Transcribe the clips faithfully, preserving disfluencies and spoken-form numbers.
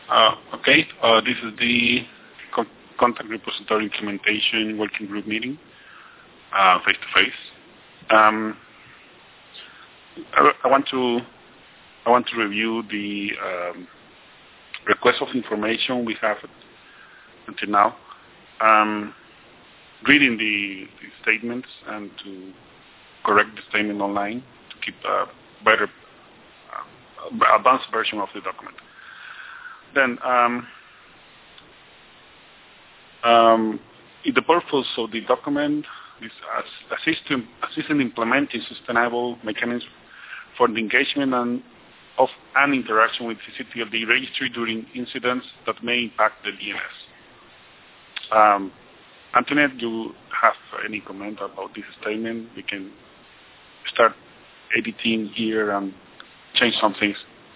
Uh, okay, uh, this is the con- contact repository implementation working group meeting, uh, face-to-face. Um, I, I want to I want to review the um, request of information we have until now. Um, reading the, the statements and to correct the statement online to keep a better, uh, advanced version of the document. Then, um, um, the purpose of the document is assist, assist in implementing sustainable mechanisms for the engagement and of an interaction with C C T L D registry during incidents that may impact the D N S. Um, Antoinette, do you have any comment about this statement? We can start editing here and change some things.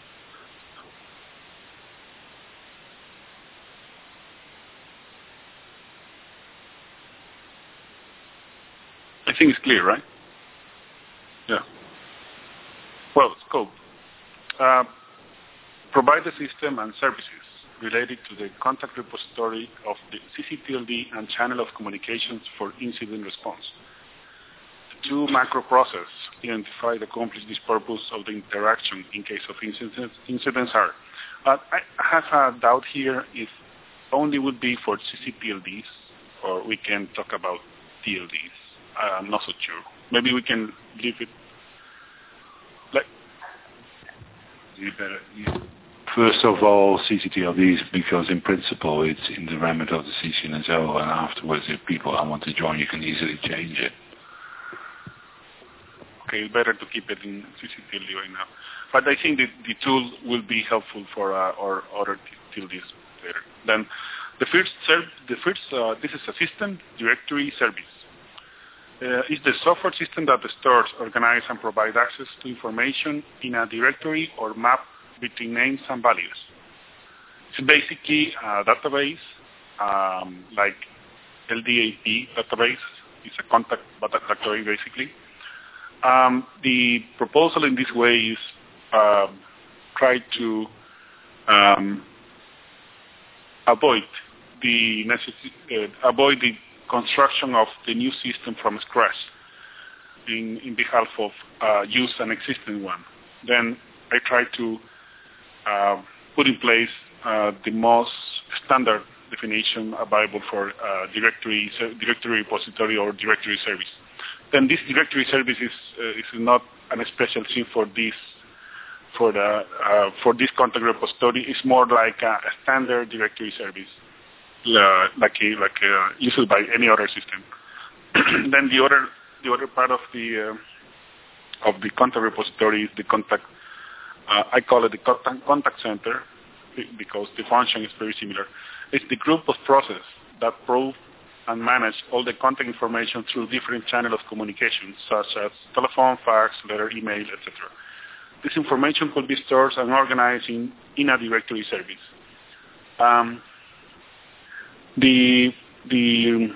I think it's clear, right? Yeah. Well, scope. Uh, provide the system and services related to the contact repository of the C C T L D and channel of communications for incident response. The two macro processes identified accomplish this purpose of the interaction in case of incidents, incidents are. But I have a doubt here if only would be for C C T L Ds or we can talk about T L Ds. I'm not so sure. Maybe we can leave it like... You better... You First of all, C C T L Ds, because in principle it's in the remit of the C C N S O, and afterwards if people want to join, you can easily change it. Okay, better to keep it in C C T L D right now. But I think that the tool will be helpful for uh, our other T L Ds later. Then the first, serv- the first uh, this is a system directory service. Uh, it's the software system that stores, organizes, and provides access to information in a directory or map between names and values. It's basically a database, um, like L D A P database. It's a contact directory, basically. Um, the proposal in this way is uh, try to um, avoid the necess- uh, avoid the construction of the new system from scratch in, in behalf of uh, use an existing one. Then I try to uh, put in place uh, the most standard definition available for uh, directory directory repository or directory service. Then this directory service is, uh, is not a special thing for this for the uh, for this contact repository. It's more like a, a standard directory service, uh, like a, like a, used by any other system. Then the other the other part of the uh, of the contact repository is the contact. Uh, I call it the contact, contact center because the function is very similar. It's the group of processes that probe and manage all the contact information through different channels of communication, such as telephone, fax, letter, email, et cetera. This information could be stored and organized in, in a directory service. Um, the the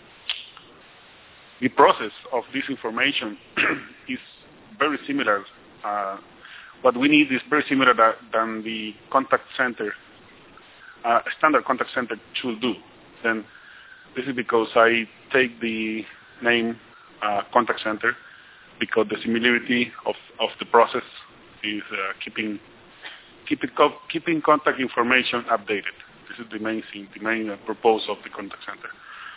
the process of this information is very similar. Uh, what we need is very similar that, than the contact center, uh, standard contact center should do. Then this is because I take the name uh, contact center because the similarity of, of the process is uh, keeping keeping keeping contact information updated. This is the main thing, the main uh, purpose of the contact center.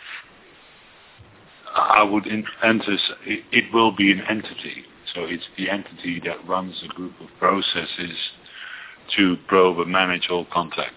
I would enter. It, it will be an entity, so it's the entity that runs a group of processes to probe and manage all contact.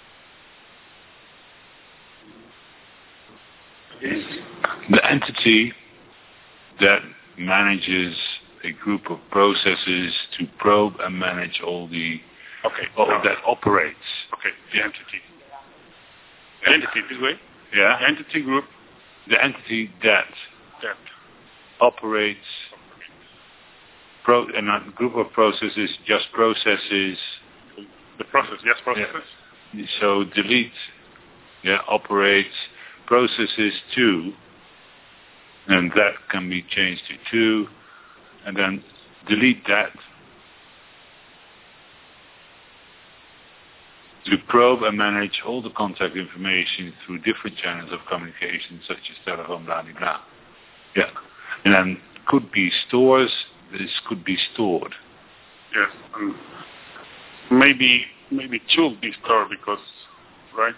The entity that manages a group of processes to probe and manage all the okay all no. that operates. Okay, the entity. The entity this way. Yeah. The entity group. The entity that that operates. Pro and a group of processes, just processes. The process, just processes. Yeah. So delete. Yeah, operates. Processes two, and that can be changed to two, and then delete that. to probe and manage all the contact information through different channels of communication, such as telephone, blah, blah, blah. Yeah. And then could be stores, this could be stored. Yes. Um, maybe maybe it should be stored because, right?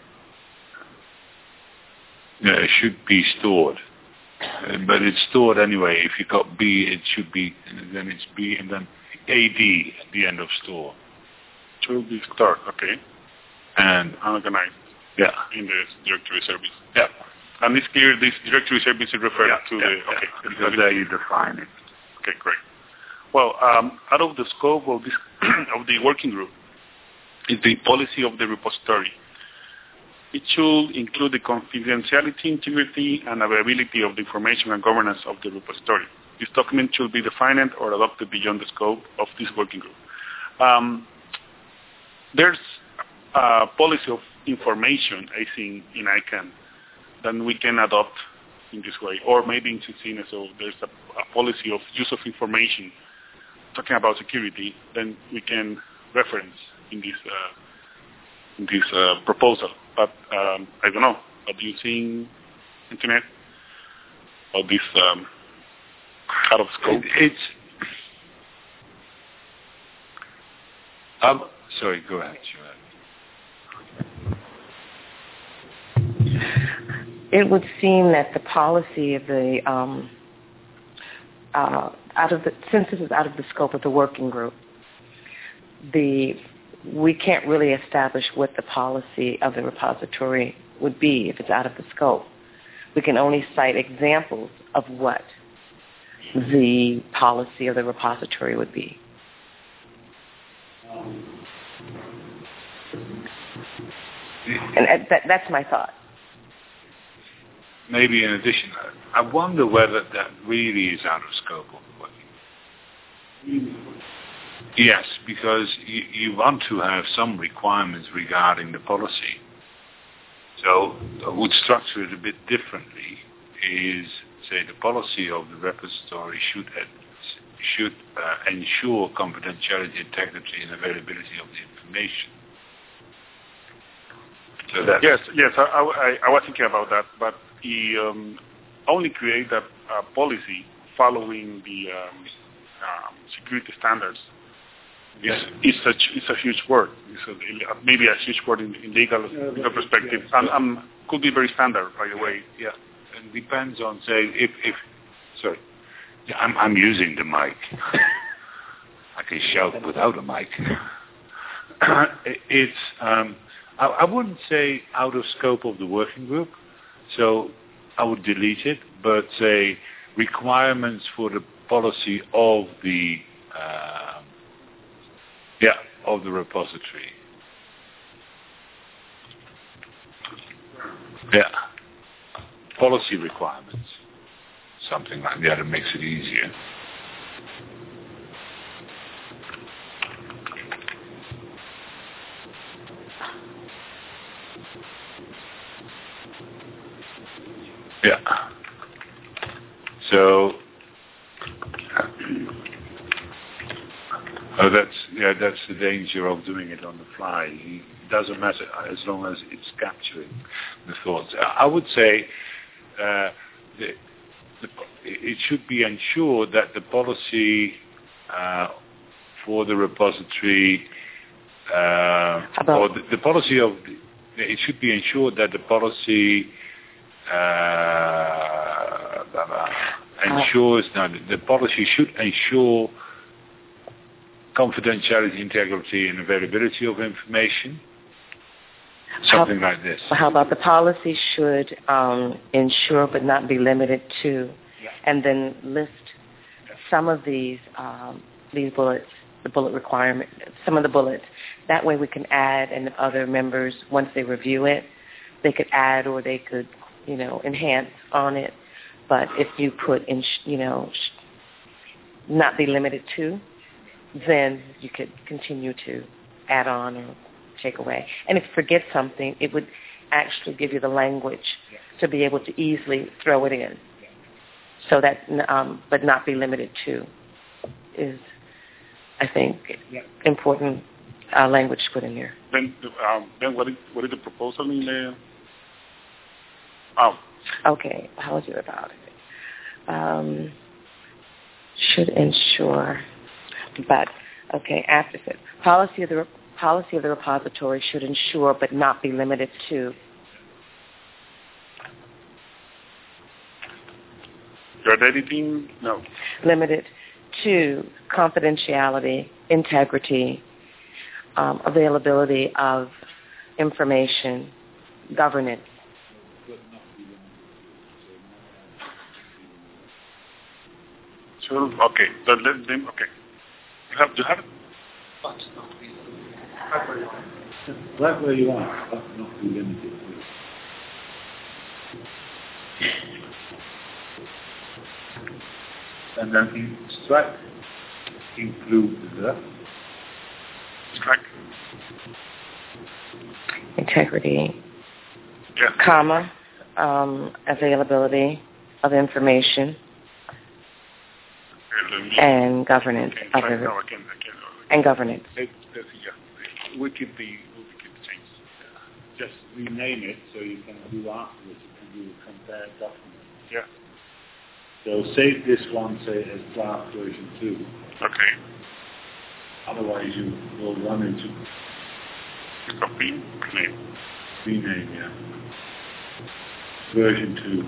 Yeah, it should be stored. Uh, but it's stored anyway. If you got B, it should be, then it's B, and then A D at the end of store. Should be stored, okay. And organized. Yeah. In the directory service. Yeah. And it's clear this directory service is referred yeah, to yeah, the... Yeah. Okay. Because there you define it. Okay, great. Well, um, out of the scope of this of the working group is the policy of the repository. It should include the confidentiality, integrity, and availability of the information and governance of the repository. This document should be defined or adopted beyond the scope of this working group. Um, there's a policy of information, I think, in I CANN that we can adopt in this way, or maybe in Cecina, so there's a, a policy of use of information talking about security, then we can reference in this uh, in this uh, proposal. But um, I don't know. What do you think, Internet? Or this um, out of scope? It's. Um, sorry, go ahead. It would seem that the policy of the um, uh, out of the since this is out of the scope of the working group, the we can't really establish what the policy of the repository would be if it's out of the scope. We can only cite examples of what the policy of the repository would be. And that, that's my thought. Maybe in addition, I wonder whether that really is out of scope of the working group. Yes, because you, you want to have some requirements regarding the policy. So I would structure it a bit differently. Is, say, the policy of the repository should should uh, ensure confidentiality, integrity, and availability of the information. So that's yes, yes, I, I, I was thinking about that, but he um, only create a, a policy following the um, um, security standards. Yes. It's, it's, a, it's a huge word. It's a, maybe a huge word in, in legal, yeah, legal perspective. Yeah. And um, could be very standard, by the way. Yeah. It depends on, say, if, if sorry, yeah, I'm, I'm using the mic. I can shout without a mic. It's, um, I, I wouldn't say out of scope of the working group, so I would delete it, but say requirements for the policy of the, uh, yeah, of the repository. Yeah. Policy requirements. Something like that, it makes it easier. Yeah. So, oh, that's yeah, that's the danger of doing it on the fly. It doesn't matter as long as it's capturing the thoughts. I would say uh, the, the, it should be ensured that the policy uh, for the repository uh, or the, the policy of the, it should be ensured that the policy uh, blah, blah, ensures now the, the policy should ensure confidentiality, integrity, and availability of information. Something how, like this. How about the policy should um, ensure but not be limited to, yeah. and then list yeah. some of these um, these bullets, the bullet requirement, some of the bullets. That way we can add, and other members, once they review it, they could add or they could, you know, enhance on it. But if you put in, you know, not be limited to, then you could continue to add on or take away. And if you forget something, it would actually give you the language yeah. to be able to easily throw it in. Yeah. So that, um, but not be limited to, is, I think, yeah. important uh, language to put in there. Then, um, then what is what is the proposal in the? Oh. Okay, policy about it. Um, should ensure, but okay. After that, policy of the policy of the repository should ensure, but not be limited to. You're editing? No. Limited to confidentiality, integrity, um, availability of information, governance. So, okay. So let them, okay. You have, you have it? Right where you are, but not be limited to. And then in strike, include the strike. Integrity, yeah. comma, um, availability of information, yeah, and governance. Okay, of try, it, no, I can, I can, and governance. Let, let's see, yeah. We keep the, we keep the change. Yeah. Just rename it so you can do afterwards, you can do compare documents. Yeah. So save this one, say, as draft version two. Okay. Otherwise you will run into... Copy, rename. Rename, yeah. Version two.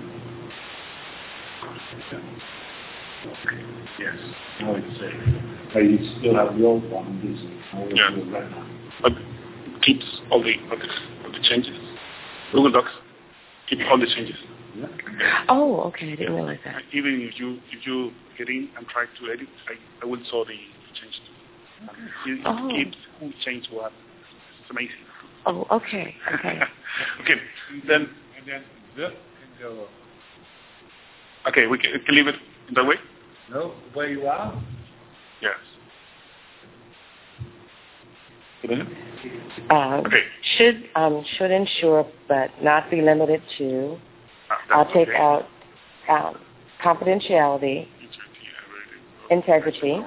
Yeah. Okay. Yes. Now it's saved. But you still have the old one, this is how yeah. do it right now. But it keeps all the, all the, all the changes. Google Docs, keep all the changes. Yeah. Oh, okay. I didn't realize that. Even if you if you get in and try to edit, I, I will saw the changes. It, it oh. keeps who changed what. It's amazing. Oh, okay. Okay. okay. Then and then the can go. Okay, we can, we can leave it that way. No, where you are. Yes. Uh, okay. Should um, should ensure, but not be limited to. I'll take okay. out um, confidentiality, integrity,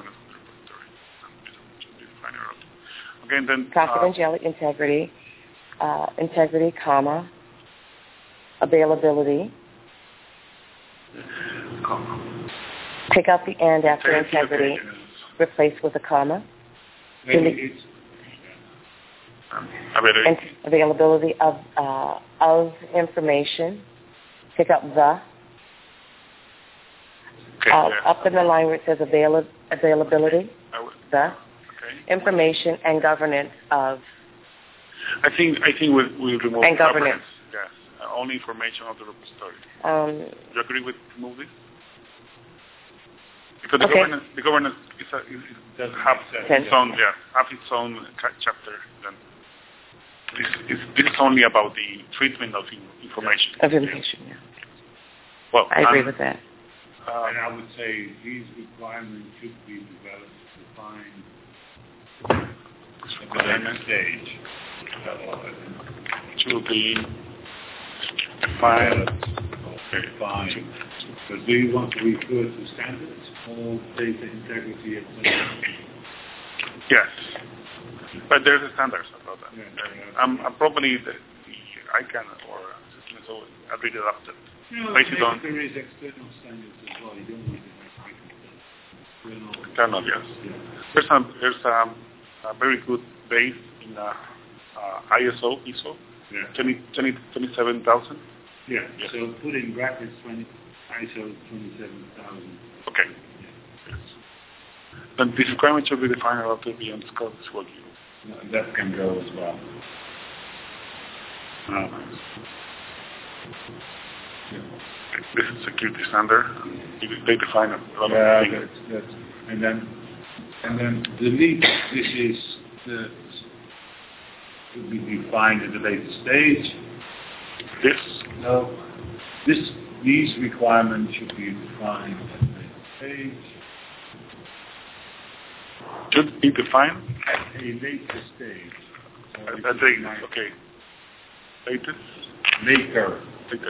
okay, then, confidentiality, uh, integrity, uh, integrity, comma, availability. Comma. Take out the and after integrity, okay. replace with a comma. Maybe it's um, availability. availability of uh, of information. Pick up the, okay, uh, yeah. up in the line where it says avail- availability, the, okay. information and governance of. I think I think we'll, we'll remove and governance. Yes, uh, only information of the repository. Um, Do you agree with remove this? Because the okay. governance, the governance is a, is, is does have its own, yeah, have its own chapter. Then this is this is only about the treatment of information. Of information, yeah. Well, I agree um, with that. Uh, and I would say these requirements should be developed, defined at the next stage. Should be defined. Okay, fine. So do you want to refer to standards or data integrity, et cetera? Yes. But there's a standards about that. Yeah, yeah. I'm, I'm probably the, the ICANN or system so I read it after. No, based on there is external standards as well. You don't need to make ICANN. Internal, yes. Yeah. There's a there's a, a very good base in uh, uh, I S O, I S O, yeah. twenty, twenty, twenty-seven thousand. Yeah. Yes. So put in brackets twenty I S O twenty-seven thousand. Okay. Yeah. Yes. Then this requirement should be defined relatively beyond scope as well. No, that can go as well. Uh, yeah. This is security standard. They define a lot yeah, of things. That's, that's, and then and then delete. This is the to be defined at a later stage. This no. This these requirements should be defined at a later stage. Should be defined at a later stage. So at a later, okay. Later. Later. Later.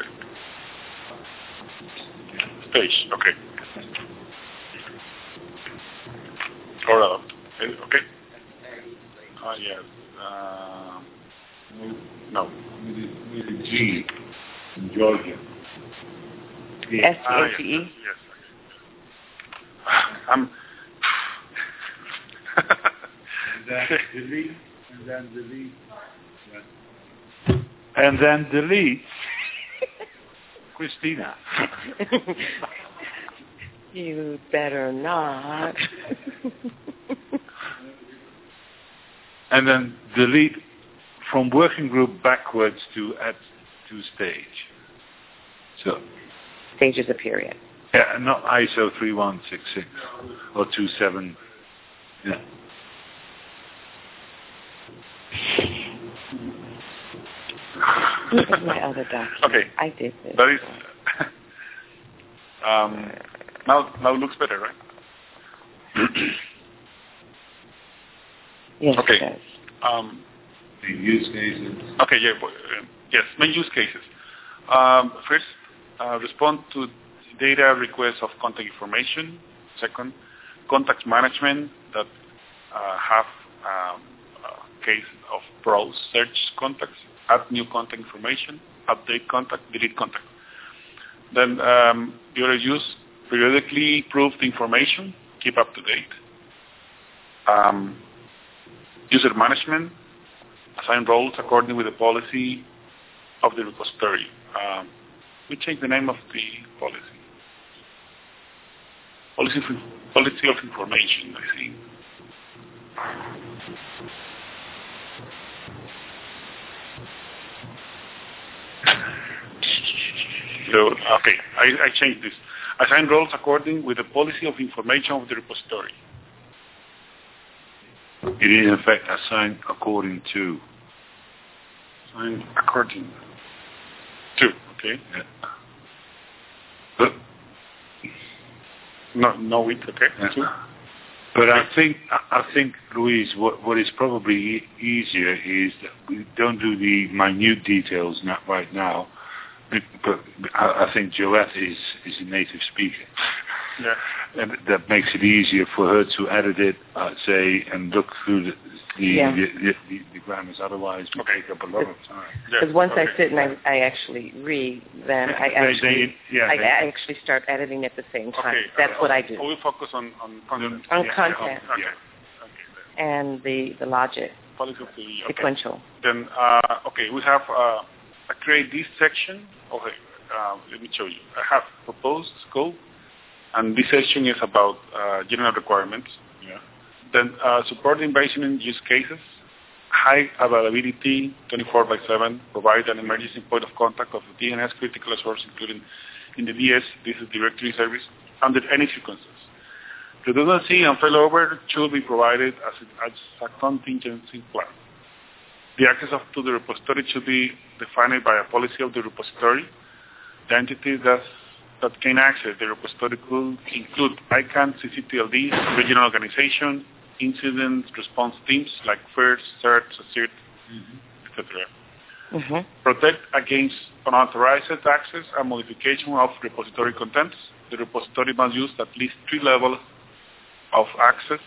Stage, okay. Or uh, okay. Ah, yes. Uh, no. With a G in Georgia. S T A T E? Yes. I'm... and then delete, and then delete. Yeah. And then delete. Christina. You better not. And then delete from working group backwards to add to stage. So stage is a period. Yeah, not I S O three one six six or two seven. Yeah. This is my other document. Okay. I did this. That is. um, now, now it looks better, right? Yes. Okay. It does. Um, the use cases. Okay. Yeah. Uh, yes. Main use cases. Um, first, uh, respond to data requests of contact information. Second, contact management that uh, have um, a case of browse, search contacts, add new contact information, update contact, delete contact. Then um, the other use, periodically improve the information, keep up to date. Um, user management, assign roles according with the policy of the repository. Um, we change the name of the policy. Policy, policy of information, I think. So, okay, I, I changed this. Assign roles according with the policy of information of the repository. It is in fact assigned according to. Assigned according to, okay. Yeah. But, no, no, it, okay. Yeah. Two. But I think, I think, Luis, what, what is probably e- easier is that we don't do the minute details not right now. But I, I think Joette is, is a native speaker. Yeah. And that makes it easier for her to edit it, uh, say, and look through the the, yeah. the, the, the, the grammars. Otherwise, we okay. take up a lot of time. Because once okay. I sit and I, I actually read, then I actually they, they, yeah, I they, actually start editing at the same time. Okay. That's okay. what I do. So we focus on, on content. On yeah, content. Okay. Yeah. Okay. And the, the logic, Policy of the, okay. sequential. Then, uh, okay, we have uh, I create this section. Okay, uh, let me show you. I have proposed scope, and this section is about uh, general requirements. Yeah. Then uh, support invasion in use cases, high availability, twenty-four by seven, provide an emergency point of contact of the D N S critical source, including in the D S, this is directory service, under any circumstances. Redundancy and failover should be provided as a, as a contingency plan. The access of, to the repository should be defined by a policy of the repository. The entities that, that can access the repository could include I CANN, C C T L D, regional organization, incident response teams like FIRST, CERT, CERT, mm-hmm. et cetera. Mm-hmm. Protect against unauthorized access and modification of repository contents. The repository must use at least three levels of access.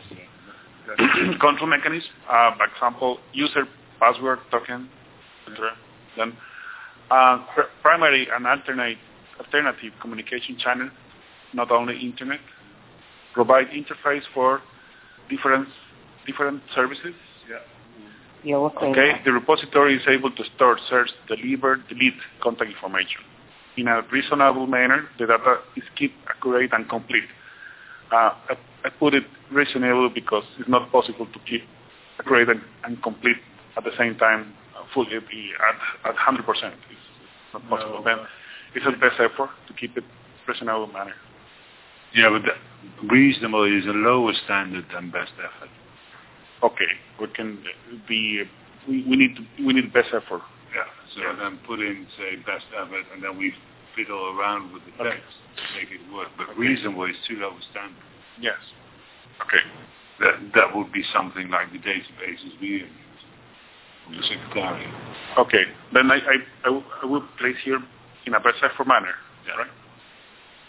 Control mechanism, uh, for example, user, password, token, et cetera. Then uh, pr- primary and alternate, alternative communication channel, not only internet. Provide interface for different different services. Yeah. You're welcome. Okay, the repository is able to store, search, deliver, delete contact information. In a reasonable manner, the data is kept accurate and complete. Uh, I, I put it reasonable because it's not possible to keep accurate and, and complete at the same time uh, fully at, at one hundred percent. It's not possible. No. Then it's a best effort to keep it reasonable manner. Yeah, but the reasonable is a lower standard than best effort. Okay, we can be. We, we need to, we need best effort. Yeah. So yeah. Then put in say best effort, and then we fiddle around with the text okay. to make it work. But okay. reasonable is too low standard. Yes. Okay. That that would be something like the databases we use from the secretariat. Okay. Then I I, I, w- I will place here in a best effort manner. Yeah. Right.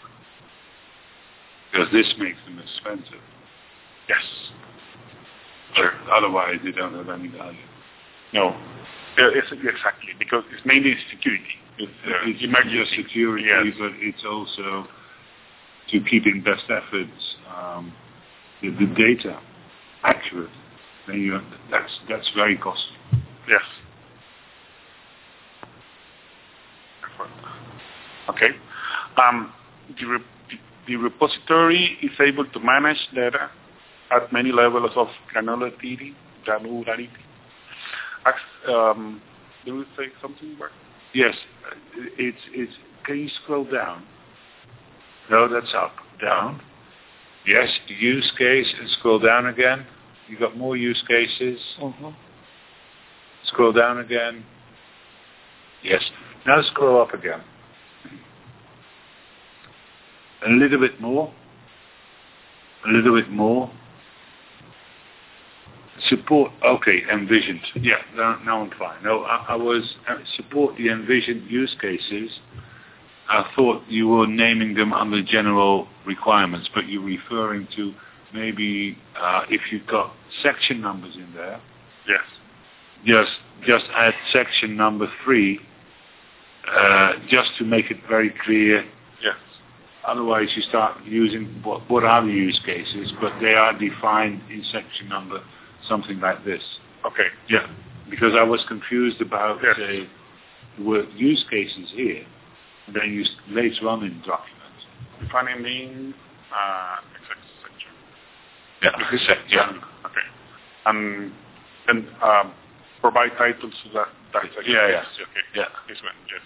Because this makes them expensive. Yes. Sure. Otherwise, they don't have any value. No, uh, it's, exactly, because it's mainly security. It's, uh, it's emergency just security, yes. but it's also to keep in best efforts um, the, the data accurate. Then you have, that's that's very costly. Yes. Okay. Um, the, re- the repository is able to manage data at many levels of granularity. Granularity. Um, do you say something, Bart? Yes. It's it's. Can you scroll down? No, that's up. Down. Yes. Use case and scroll down again. You got more use cases. Mm-hmm. Scroll down again. Yes. Now scroll up again. A little bit more. A little bit more. Support, okay, envisioned. Yeah, now, now I'm fine. No, I, I was, uh, support the envisioned use cases. I thought you were naming them under general requirements, but you're referring to maybe uh, if you've got section numbers in there. Yes. Just, just add section number three, uh, just to make it very clear. Yes. Otherwise, you start using what, what are the use cases, but they are defined in section number something like this. Okay. Yeah. Because I was confused about yes. say, the word use cases here, and then you later on in the document. Defining mean uh, exact section. Yeah. Exact, yeah. Okay. And and um, provide titles to that, that section. Yeah, yeah. Okay. Yeah. This one, yes.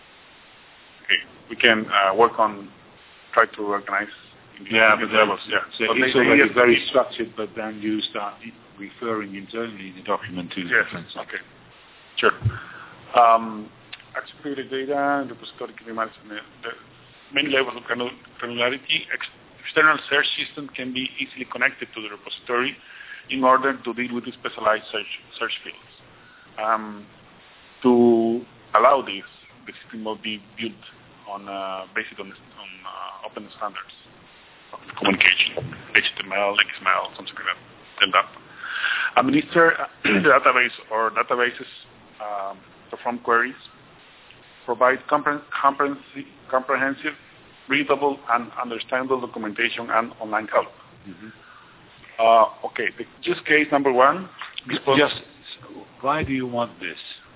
Okay. We can uh, work on try to organize in the yeah, but levels. Yeah. So but it's they, already they, very structured, but then you start referring internally in the document to yes. different Okay. Sure. Um, accessibility data, repository can be managed in the, the many levels of granularity. Ex- external search system can be easily connected to the repository in order to deal with the specialized search, search fields. Um, to allow this, the system will be built on uh, based on, on uh, open standards of communication, H T M L, X M L, something like that. Build up. Administer the database or databases, um, perform queries, provide compre- comprehensive, comprehensive, readable, and understandable documentation and online help. Mm-hmm. Uh, okay, the use case number one. Just, why do you want this?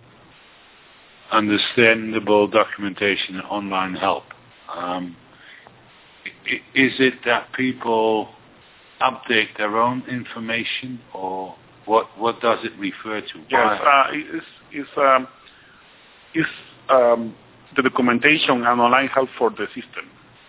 Understandable documentation and online help. Um, is it that people update their own information, or what? What does it refer to? Yes, uh, it's, it's, um, it's um, the documentation and online help for the system.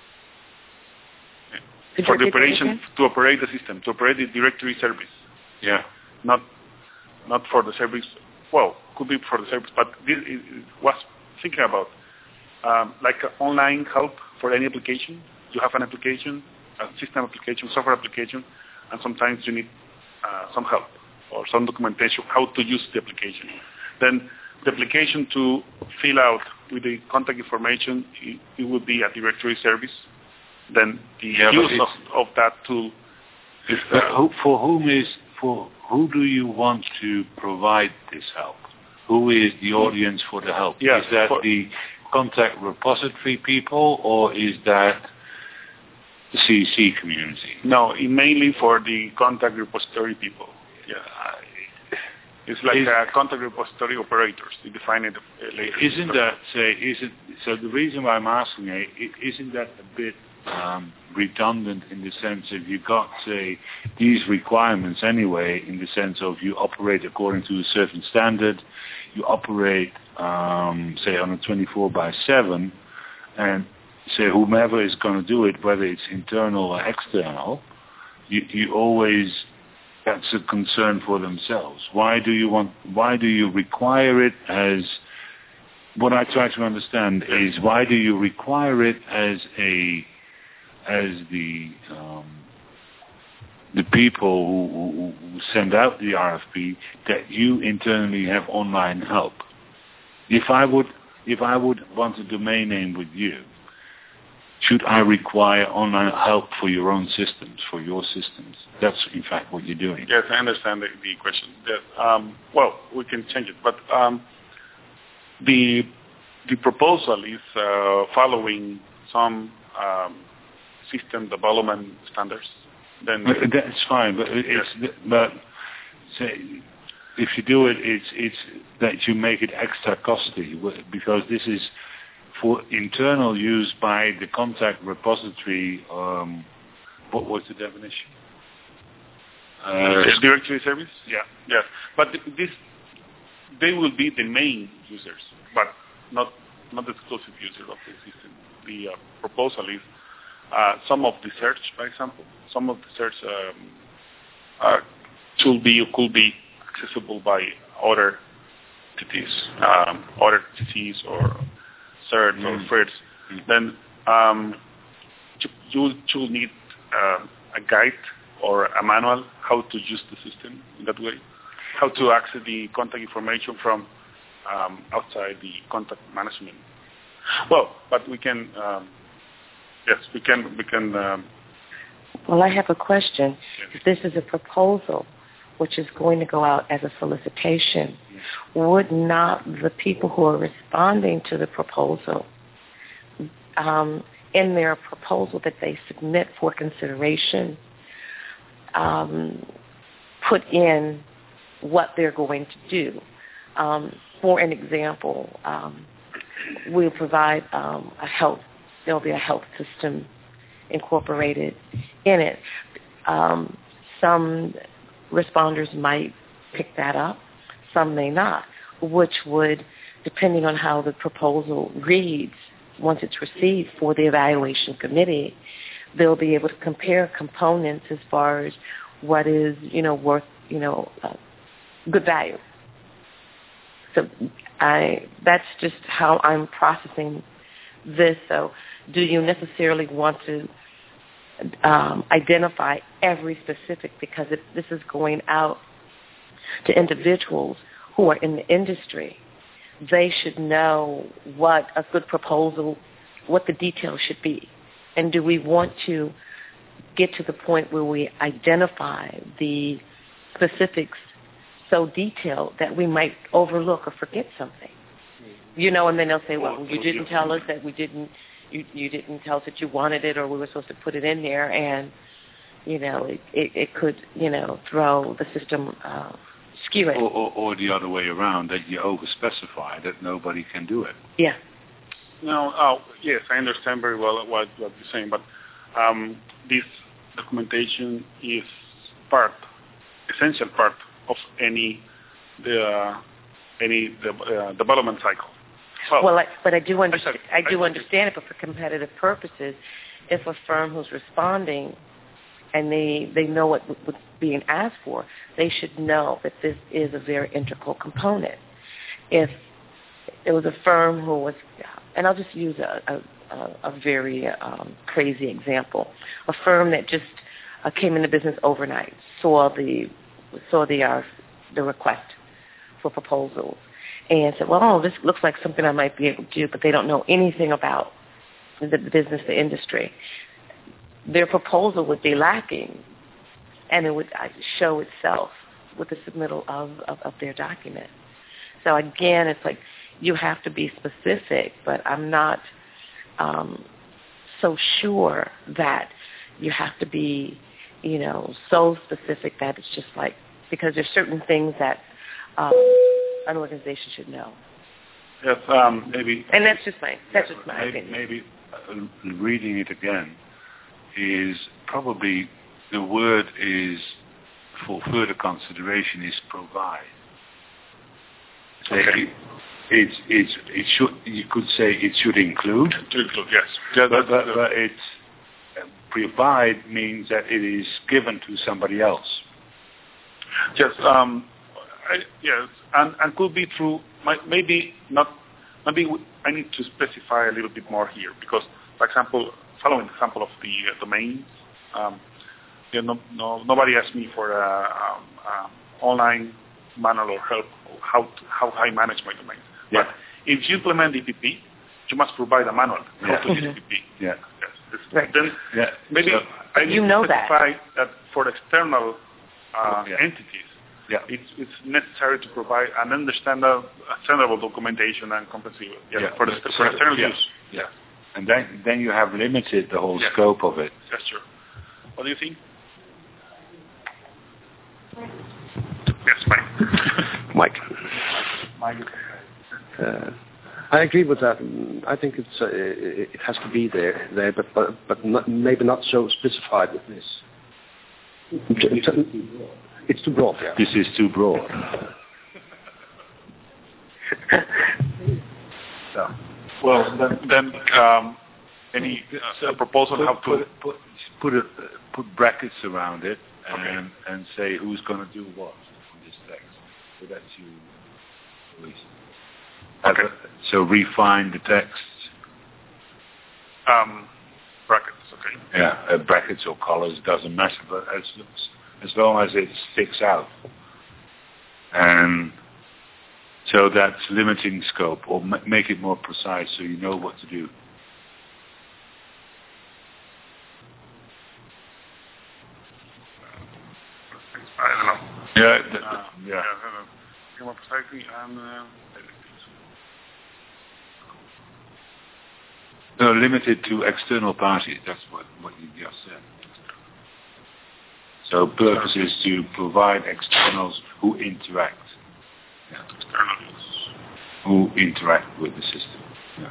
Could for the you repeat that operation again? to operate the system, to operate the directory service. Yeah. Not, not for the service. Well, could be for the service, but this is, was thinking about um, like uh, online help for any application. You have an application, a system application, software application, and sometimes you need uh, some help or some documentation how to use the application. Then the application to fill out with the contact information, it, it would be a directory service. Then the yeah, use of, of that tool is uh, who, for whom is for who do you want to provide this help? Who is the audience for the help? Yes, is that for, the contact repository people, or is that the C E C community? No, it mainly for the contact repository people. Yeah, it's like is, uh, contact repository operators. They define it later. Isn't that say? Is it so? The reason why I'm asking it, isn't that a bit um, redundant in the sense of you got say these requirements anyway, in the sense of you operate according to a certain standard, you operate um, say on a twenty-four by seven, and say whomever is going to do it, whether it's internal or external, you, you always, that's a concern for themselves. Why do you want? Why do you require it as? What I try to understand is why do you require it as a as the um, the people who, who send out the R F P that you internally have online help? If I would if I would want a domain name with you, should I require online help for your own systems, for your systems? That's in fact what you're doing. Yes, I understand the, the question. Yes, um, well, we can change it, but um, the the proposal is uh, following some um, system development standards. Then that's fine, but it's yes. but say, if you do it, it's it's that you make it extra costly because this is for internal use by the contact repository. Um, what was the definition? Uh, directory service? Yeah, yes. But this, they will be the main users, but not not the exclusive user of the system. The uh, proposal is uh, some of the search, for example, some of the search um, uh, should be could be accessible by other entities, um, other entities or CERT mm. or FIRS. Mm. Then um, you you need uh, a guide or a manual how to use the system in that way, how to access the contact information from um, outside the contact management. Well, but we can, um, yes, we can, we can. Um, well, I have a question. Yes. If this is a proposal which is going to go out as a solicitation, yes. would not the people who are responding to the proposal um, in their proposal that they submit for consideration um, put in what they're going to do? Um, for an example, um, we'll provide um, a health, there'll be a health system incorporated in it. Um, some responders might pick that up, some may not, which would, depending on how the proposal reads, once it's received for the evaluation committee, they'll be able to compare components as far as what is, you know, worth, you know, uh, good value. So I, that's just how I'm processing this. So do you necessarily want to um, identify every specific, because if this is going out to individuals who are in the industry, they should know what a good proposal, what the details should be. And do we want to get to the point where we identify the specifics so detailed that we might overlook or forget something? You know, and then they'll say, well, you didn't tell us that we didn't, you, you didn't tell us that you wanted it, or we were supposed to put it in there, and, you know, it, it, it could, you know, throw the system, uh, skew it. Or, or, or the other way around, that you over-specify that nobody can do it. Yeah. No, oh, yes, I understand very well what, what you're saying, but um, this documentation is part, essential part of any the uh, any the, uh, development cycle. Well, well I, but I do understand. I, I do I, understand it, but for competitive purposes, if a firm who's responding and they they know what what's being asked for, they should know that this is a very integral component. If it was a firm who was, and I'll just use a a, a very um, crazy example, a firm that just uh, came into business overnight, saw the saw the uh, the request for proposals, and said, well, oh, this looks like something I might be able to do, but they don't know anything about the business, the industry. Their proposal would be lacking, and it would show itself with the submittal of, of, of their document. So again, it's like you have to be specific, but I'm not um, so sure that you have to be, you know, so specific that it's just like, because there's certain things that um, an organization should know. Yes, um, maybe. And that's just my that's just my maybe, opinion. Maybe uh, reading it again is probably the word is for further consideration is provide. So okay. it, it's it's it should you could say it should include. To include, yes. Yeah, but, but, but it's uh, provide means that it is given to somebody else. Yes, um, I, yes, and, and could be through, maybe not, maybe I need to specify a little bit more here, because, for example, following the example of the uh, domains, um, you know, no, nobody asked me for a, um, um, online manual or help how to, how I manage my domain. Yeah. But if you implement D P P, you must provide a manual how Yeah. to use T P. Yeah. Yes. Right. Then Yeah. maybe So, I need You know to that. specify that for external uh, Yeah. entities, yeah. it's it's necessary to provide an understandable, understandable documentation and comprehensive yeah, Yeah. for the So- for external yeah. use. Yeah. And then then you have limited the whole Yeah. scope of it. That's true. What do you think? Yes, fine. Mike. Mike. Uh, I agree with that. I think it's uh, it it has to be there, there, but but, but not, maybe not so specified with this. It's too broad. Yeah. This is too broad. so. Well, then, then um, any uh, proposal put, how to put put put, a, put brackets around it and Okay. and say who's going to do what in this text. So that's you, Luis. Okay. So refine the text. um, brackets, okay? Yeah, uh, brackets or colors doesn't matter, but as as long as it sticks out, and so that's limiting scope, or m- make it more precise so you know what to do. I don't know. Yeah, th- th- Uh, yeah. yeah, uh, more precisely and uh, No, limited to external parties. That's what, what you just said. So purpose is to provide externals who interact, external use. who interact with the system. Yeah.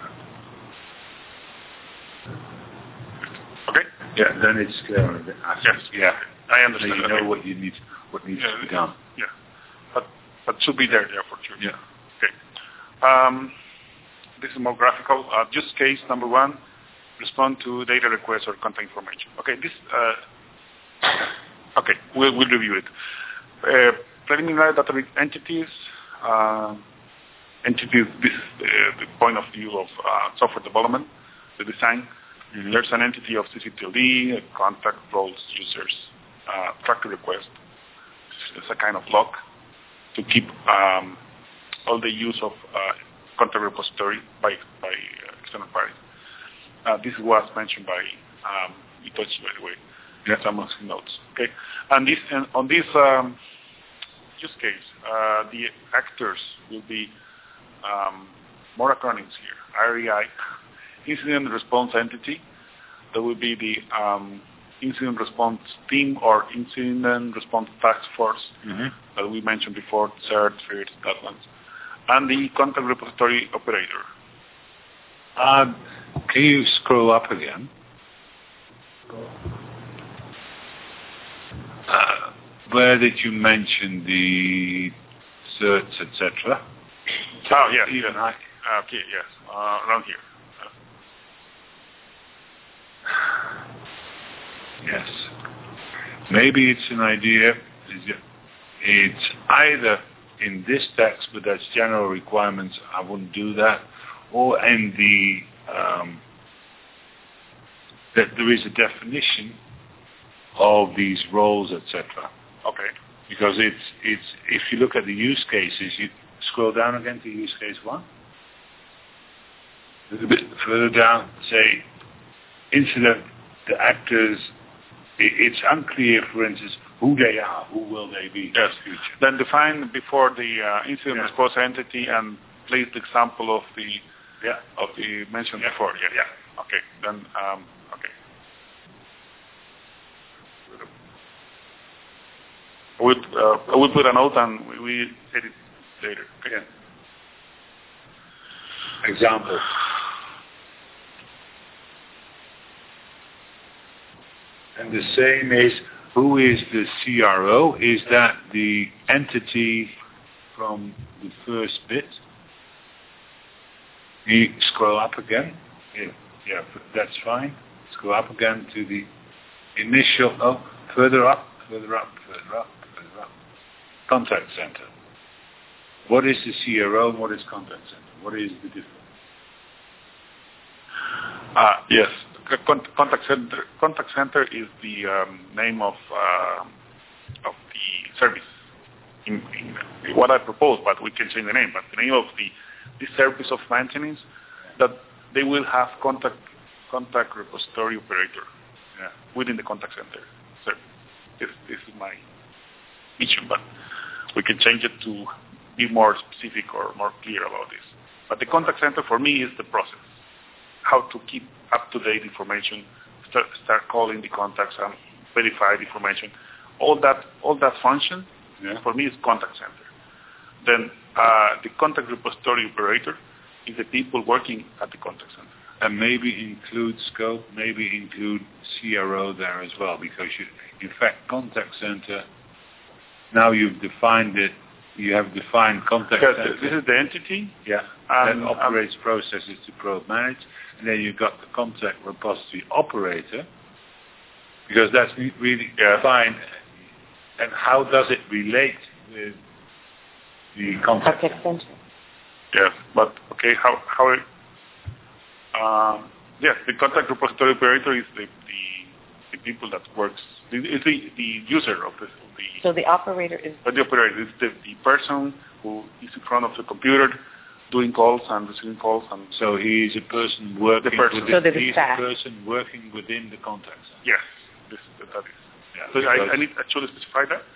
Okay? Yeah, then it's clear. Yes. Yeah. I So understand. you know okay. what you need, what needs Yeah, to be done. Yeah. But but should be there, there for sure. Yeah. Okay. Um, this is more graphical. Uh, use case number one, respond to data requests or content information. Okay, this, uh, okay, we'll, we'll review it. Uh, preliminary data entities, uh, entities, this is the, the point of view of uh, software development, the design. Mm-hmm. There's an entity of C C T L D, contact, roles, users, uh, tracker request. It's a kind of log to keep um, all the use of uh, contact repository by by uh, external parties. Uh, this was mentioned by um, Itochi, by the way. Yeah. Some of his notes. Okay, and this and on this um, use case, uh, the actors will be um, more acronyms here. R E I, Incident Response Entity. There will be the um, Incident Response Team or Incident Response Task Force Mm-hmm. that we mentioned before, CERT, FIRT, that ones, and the Contact Repository Operator. Uh, can you scroll up again? Uh, where did you mention the certs, et cetera? Oh, yes. Even yes. I. Uh, okay, yes, uh, around here. Yes. Maybe it's an idea. It's either in this text, but that's general requirements. I wouldn't do that. Or in the um, that there is a definition of these roles, et cetera. Okay. Because it's it's if you look at the use cases, you scroll down again to use case one. A little bit further down, say incident, the actors. It, it's unclear, for instance, who they are, who will they be. Yes. In the future. Then define before the uh, incident Yeah. response entity and place the example of the Yeah. of the mentioned Yeah. before. Yeah. Yeah. Okay. Then um, okay. We'll uh, we'll put a note and we, we edit later. Okay. Example. And the same is, who is the C R O? Is that the entity from the first bit? You scroll up again. Yeah, yeah, that's fine. Scroll up again to the initial, oh, further up, further up, further up, further up. Contact center. What is the C R O and what is contact center? What is the difference? Uh, yes. Con- Contact center. Contact center is the um, name of uh, of the service. In, in what I propose, but we can change the name. But the name of the the service of maintenance that they will have contact contact repository operator yeah, within the contact center. So this, this is my mission, but we can change it to be more specific or more clear about this. But the contact center for me is the process, how to keep up-to-date information, start, start calling the contacts and verify the information. All that all that function yeah. for me is contact center. Then uh, the contact repository operator is the people working at the contact center. And maybe include scope, maybe include C R O there as well, because you, in fact, contact center, now you've defined it, you have defined contact because center. This is the entity. Yeah, um, that operates um, processes to probe manage. And then you've got the contact repository operator, because that's really yeah. defined. And how does it relate with the contact center? Yes, but okay, how how it, um, yes, the contact repository operator is the the, the people that works. Is the the user of the, of the. So the operator is. But the operator is the, the person who is in front of the computer, doing calls and receiving calls, and so he is a person working. The person. Within, so the he's staff. a person working within the contact center. Yes, this that is. Yeah, so I, I need to actually specify that.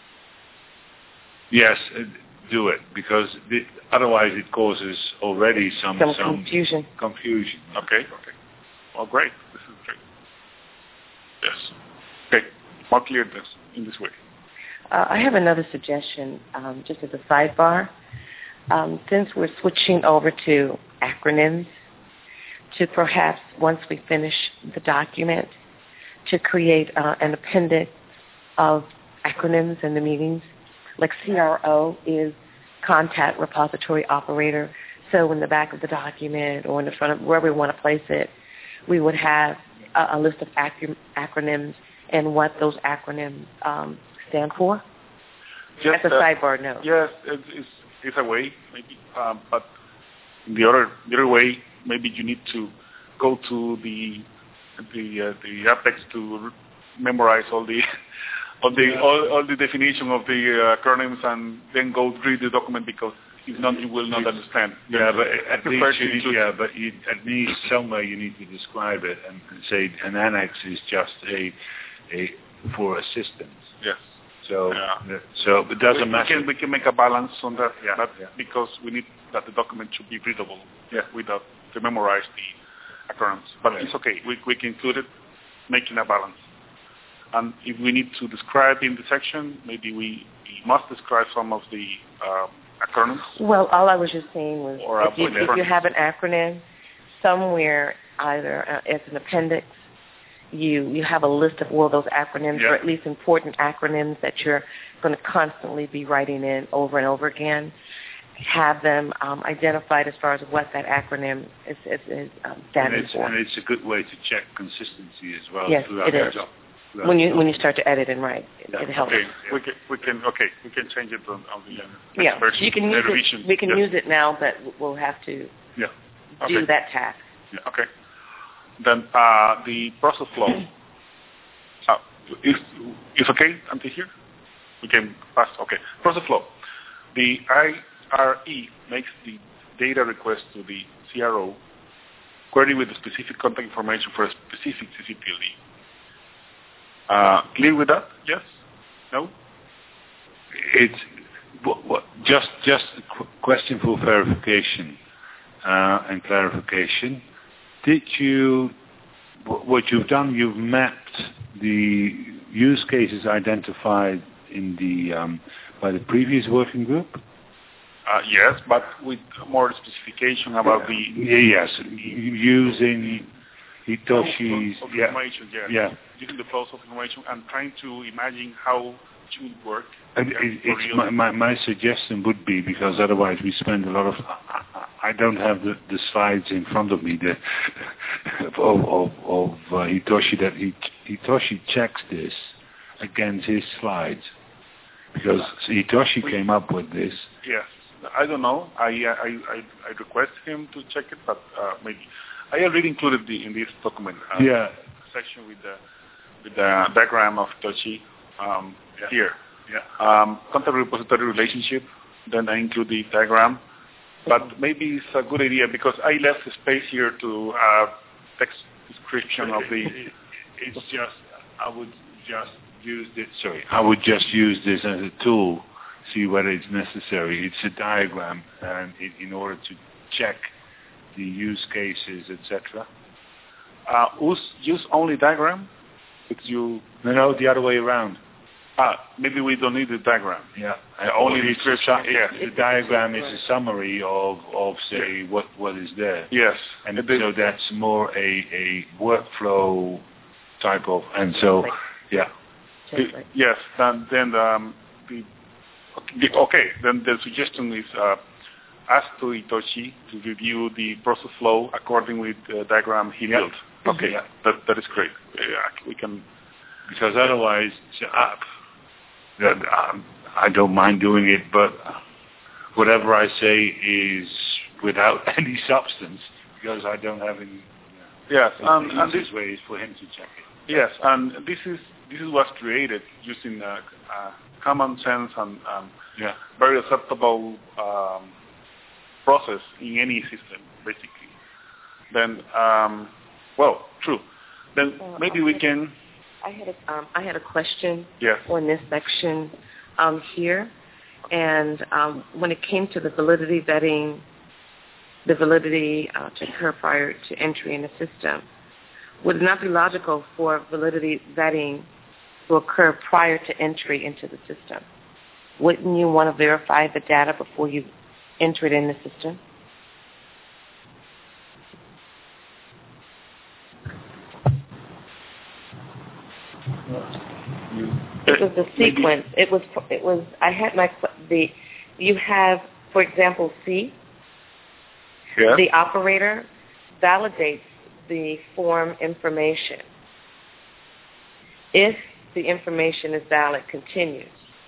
Yes. Uh, do it, because the, otherwise it causes already some, some, some confusion. Confusion. Okay, okay. Well, great. This is great. Yes. Okay, more clear this in this way. Uh, I have another suggestion, um, just as a sidebar. Um, since we're switching over to acronyms, to perhaps, once we finish the document, to create uh, an appendix of acronyms in the meetings. Like C R O is Contact Repository Operator. So in the back of the document or in the front of wherever we want to place it, we would have a, a list of ac- acronyms and what those acronyms um, stand for. Just, That's a uh, sidebar note. Yes, it's, it's, it's a way, maybe. Um, but the other the other way, maybe you need to go to the the uh, the Apex to memorize all the all the all, all the definition of the uh, acronyms and then go read the document, because if not, you will not understand. Yeah, but at least you need, yeah, but you, at least somewhere you need to describe it and say an annex is just a a for assistance. Yes. So yeah. so it doesn't we, matter. We can, we can make a balance on that. Yeah, that yeah. Because we need that the document should be readable. Yeah. Without to memorize the acronyms. But right. It's okay. We we can include it, making a balance. And if we need to describe in the section, maybe we, we must describe some of the um, acronyms. Well, all I was just saying was or if you, if you have an acronym somewhere, either uh, as an appendix, you, you have a list of all those acronyms, yeah. or at least important acronyms that you're going to constantly be writing in over and over again. Have them um, identified as far as what that acronym is, is, is um, standing and it's, for. And it's a good way to check consistency as well. Yes, throughout it the is. job. When you when you start to edit and write, it, yeah. it helps. Okay, we can we can okay we can change it on, on the uh, next yeah. version. You can use revision. it. We can yes. use it now, but we'll have to yeah. okay. do that task. Yeah. Okay. Then uh, the process flow. uh, is is okay until here? We can pass. Okay. Process flow. The I R E makes the data request to the C R O, query with the specific contact information for a specific C C P L D. Uh, clear with that? Yes? No? It's what, what, just just a qu- question for verification uh, and clarification. Did you what you've done? You've mapped the use cases identified in the um, by the previous working group. Uh, yes, but with more specification about the yeah, yes using Hitoshi's of yeah, information. Yes. yeah. Using the flows of information and trying to imagine how it should work. And it, it's my, my, my suggestion would be, because otherwise we spend a lot of. I, I don't have the, the slides in front of me the, of of, of uh, Hitoshi that he, Hitoshi checks this against his slides, because Hitoshi we, came up with this. Yes, I don't know. I I I, I request him to check it, but uh, maybe I already included the in this document. Uh, yeah. Section with the with the diagram of Hitoshi um, yeah. here. Yeah. Um, contact repository relationship. Then I include the diagram But maybe it's a good idea because I left the space here to uh, text description of the... It's just, I would just use this, sorry, I would just use this as a tool, see whether it's necessary. It's a diagram and in, in order to check the use cases, et cetera. Uh, use, use only diagram? Because you... No, no, the other way around. Ah, maybe we don't need the diagram. Yeah, uh, only the description. Yes, the diagram is a summary of, of say, what, what is there. Yes. And so that's more a, a workflow type of, and so, yeah. The, yes, then, then um, the, the, okay, then the suggestion is uh, ask to Hitoshi to review the process flow according with the diagram he built. Yeah. Okay, yeah. that, that is great. Yeah, we can... Because otherwise, uh, um, I don't mind doing it, but whatever I say is without any substance because I don't have any. Yes, the um, and easiest this way is for him to check it. Yes, and this is this is what's created using uh, uh, common sense and um, yeah. very acceptable um, process in any system, basically. Then, um, well, true. Then uh, maybe we can. I had a, um, I had a question yes. on this section um, here, and um, when it came to the validity vetting, the validity uh, to occur prior to entry in the system, would it not be logical for validity vetting to occur prior to entry into the system? Wouldn't you want to verify the data before you enter it in the system? It was the sequence. It was. It was. I had my the. You have, for example, C. Yeah. The operator validates the form information. If the information is valid, continues.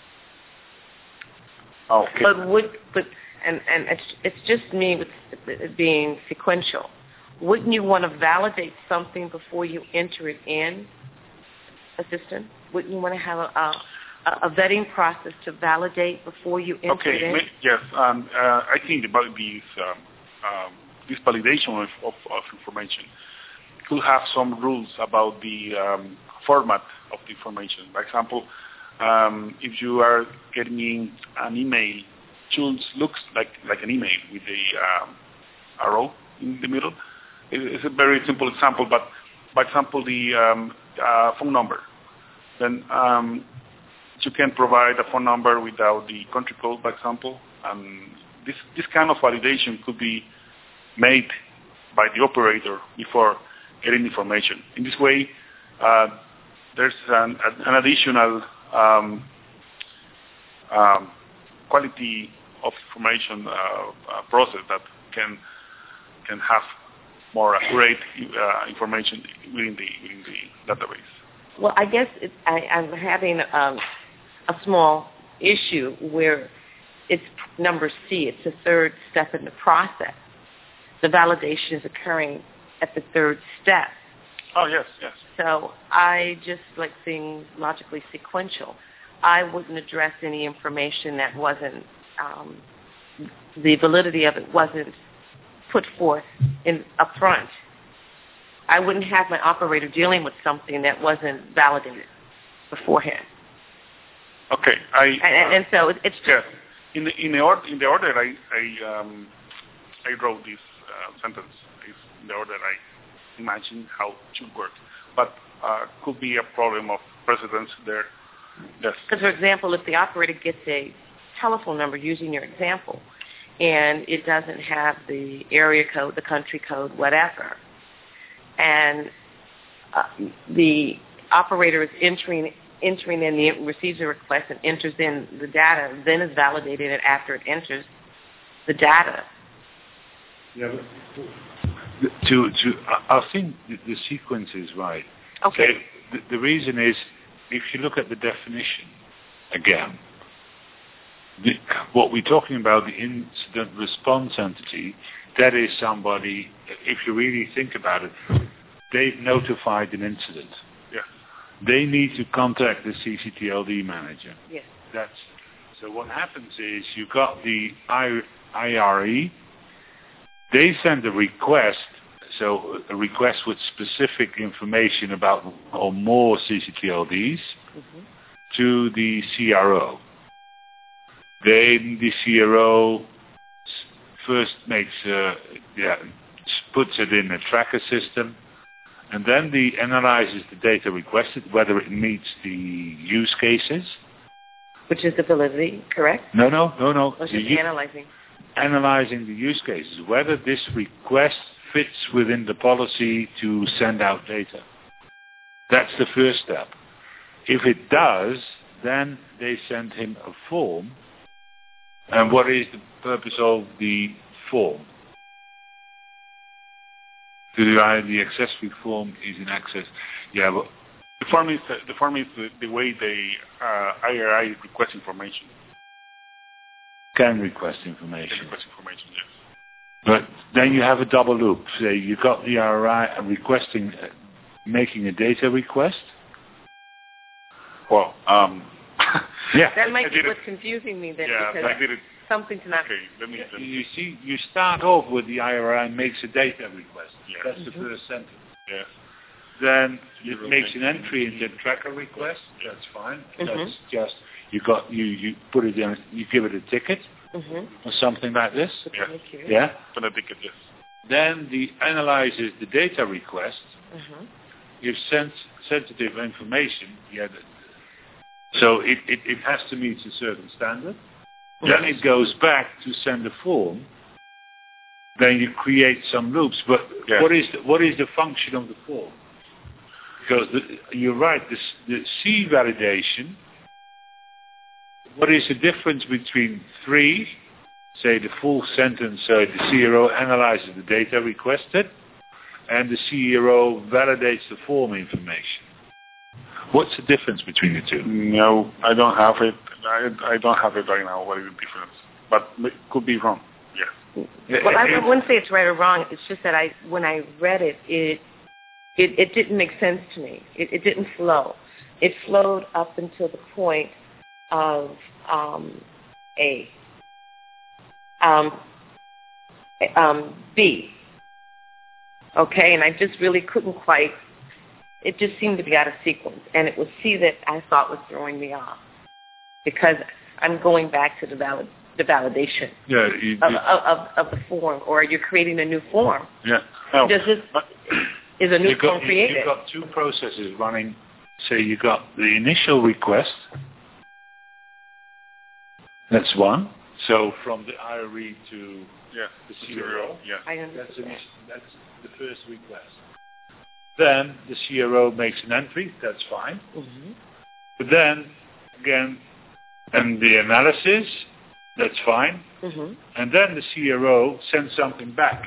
Okay. But would but and and it's it's just me with it being sequential. Wouldn't you want to validate something before you enter it in a system? Wouldn't you want to have a, a, a vetting process to validate before you enter okay, it in? Yes, um, uh, I think about these, um, um, this validation of, of, of information could have some rules about the um, format of the information. For example, um, if you are getting an email, it looks like, like an email with the um, arrow in the middle. It's a very simple example, but, for example, the um, uh, phone number. Then um, you can provide a phone number without the country code, for example. And this, this kind of validation could be made by the operator before getting information. In this way, uh, there's an, an additional um, um, quality of information uh, uh, process that can can have more accurate uh, information within the within the database. Well, I guess it's, I, I'm having um, a small issue where it's number C. It's the third step in the process. The validation is occurring at the third step. Oh, yes, yes. So I just like things logically sequential. I wouldn't address any information that wasn't, um, the validity of it wasn't put forth in up front. I wouldn't have my operator dealing with something that wasn't validated beforehand. Okay, I and, and, and so it's just yes. In the in the order in the order I I um, I wrote this uh, sentence is in the order I imagine how it should work, but uh, could be a problem of precedence there. Yes. Because, for example, if the operator gets a telephone number using your example, and it doesn't have the area code, the country code, whatever, and uh, the operator is entering entering in the receives a request and enters in the data, then is validated after it enters the data. Yeah, but to to I think the, the sequence is right. Okay. So the, the reason is, if you look at the definition again, the, what we're talking about, the incident response entity, that is somebody, if you really think about it, they've notified an incident. Yeah. They need to contact the C C T L D manager. Yes. That's so what happens is you got the I R E, they send a request, so a request with specific information about or more C C T L Ds mm-hmm. to the C R O. Then the C R O first makes, uh, yeah, puts it in a tracker system, and then the analyzes the data requested, whether it meets the use cases. Which is the validity, correct? No, no, no, no. Or just analyzing? Analyzing the use cases, whether this request fits within the policy to send out data. That's the first step. If it does, then they send him a form. And what is the purpose of the form? To the, the accessory form is in access. Yeah, but the form is the, the form is the, the way the uh, I R I request information. Can request information. Can request information, yes. But then you have a double loop. Say you got the I R I requesting, uh, making a data request. Well, um, yeah, that might be what's confusing me then. Yeah, because I did it. Something to not. Okay, let me. Let me. You see, you start off with the I R I makes a data request. Yeah. That's mm-hmm. the first sentence. Yeah. Then it makes an entry in the tracker request. That's fine. Mm-hmm. That's just you got you you put it in. You give it a ticket mm-hmm. or something like this. Yeah. Yeah. Put a ticket, yes. Then the analyzes the data request. Mm-hmm. If sent sensitive information, yeah. So it, it, it has to meet a certain standard. Yes. Then it goes back to send a form. Then you create some loops. But yes. what is the, what is the function of the form? Because the, you're right, the, the C validation, what is the difference between three, say the full sentence, so the C R O analyzes the data requested, and the C R O validates the form information? What's the difference between the two? No, I don't have it. I, I don't have it right now. What is the difference? But it could be wrong. Yes. Well, I, I wouldn't say it's right or wrong. It's just that I, when I read it, it it, it didn't make sense to me. It, it didn't flow. It flowed up until the point of um, A. Um, um, B. Okay, and I just really couldn't quite. It just seemed to be out of sequence, and it was C that I thought was throwing me off because I'm going back to the valid, the validation yeah, you, of, of, of the form, or you're creating a new form. Yeah. No, Does this is a new got, form created? You've got two processes running. So you got the initial request. That's one. So from the I R I to yeah, the C R O. Yeah. I understand. That's, an, that's the first request. Then the C R O makes an entry, that's fine. Mm-hmm. But then, again, and the analysis, that's fine. Mm-hmm. And then the C R O sends something back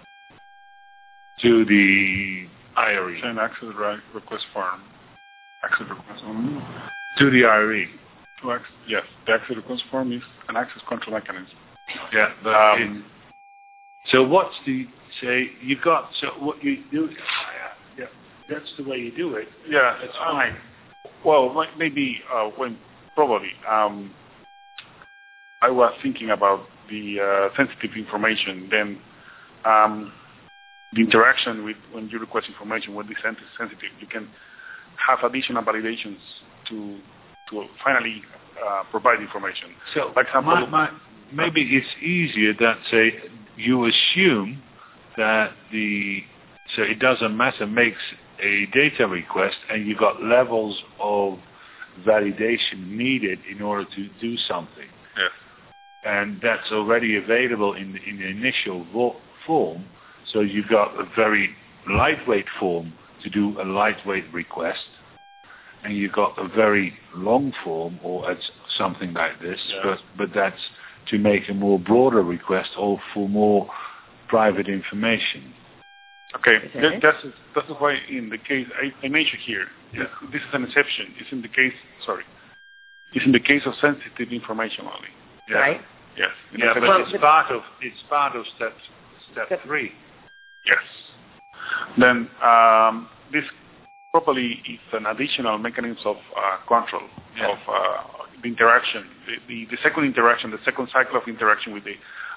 to the I R I. Send access request form. Access request form. To the I R I. To access, yes, the access request form is an access control mechanism. Yeah, but um, it, so what's the, say, you got, so what you do, yeah, that's the way you do it. Yeah, that's fine. Um, well, maybe uh, when probably um, I was thinking about the uh, sensitive information. Then um, the interaction with when you request information when it's sensitive, you can have additional validations to to finally uh, provide information. So, for example, my, my, maybe it's easier that say you assume that the so it doesn't matter makes a data request and you got levels of validation needed in order to do something. Yes. And that's already available in the, in the initial vo- form. So you got a very lightweight form to do a lightweight request, and you got a very long form or it's something like this, yes. but but that's to make a more broader request or for more private information. Okay, okay. That's, that's why in the case I, I mentioned here, yeah. this is an exception. It's in the case, sorry, it's in the case of sensitive information only. Yeah. Right. Yes. Yeah, but well, it's part of it's part of step step, step three. Yes. Then um, this probably is an additional mechanism of uh, control yeah. of uh, the interaction, the, the, the second interaction, the second cycle of interaction with the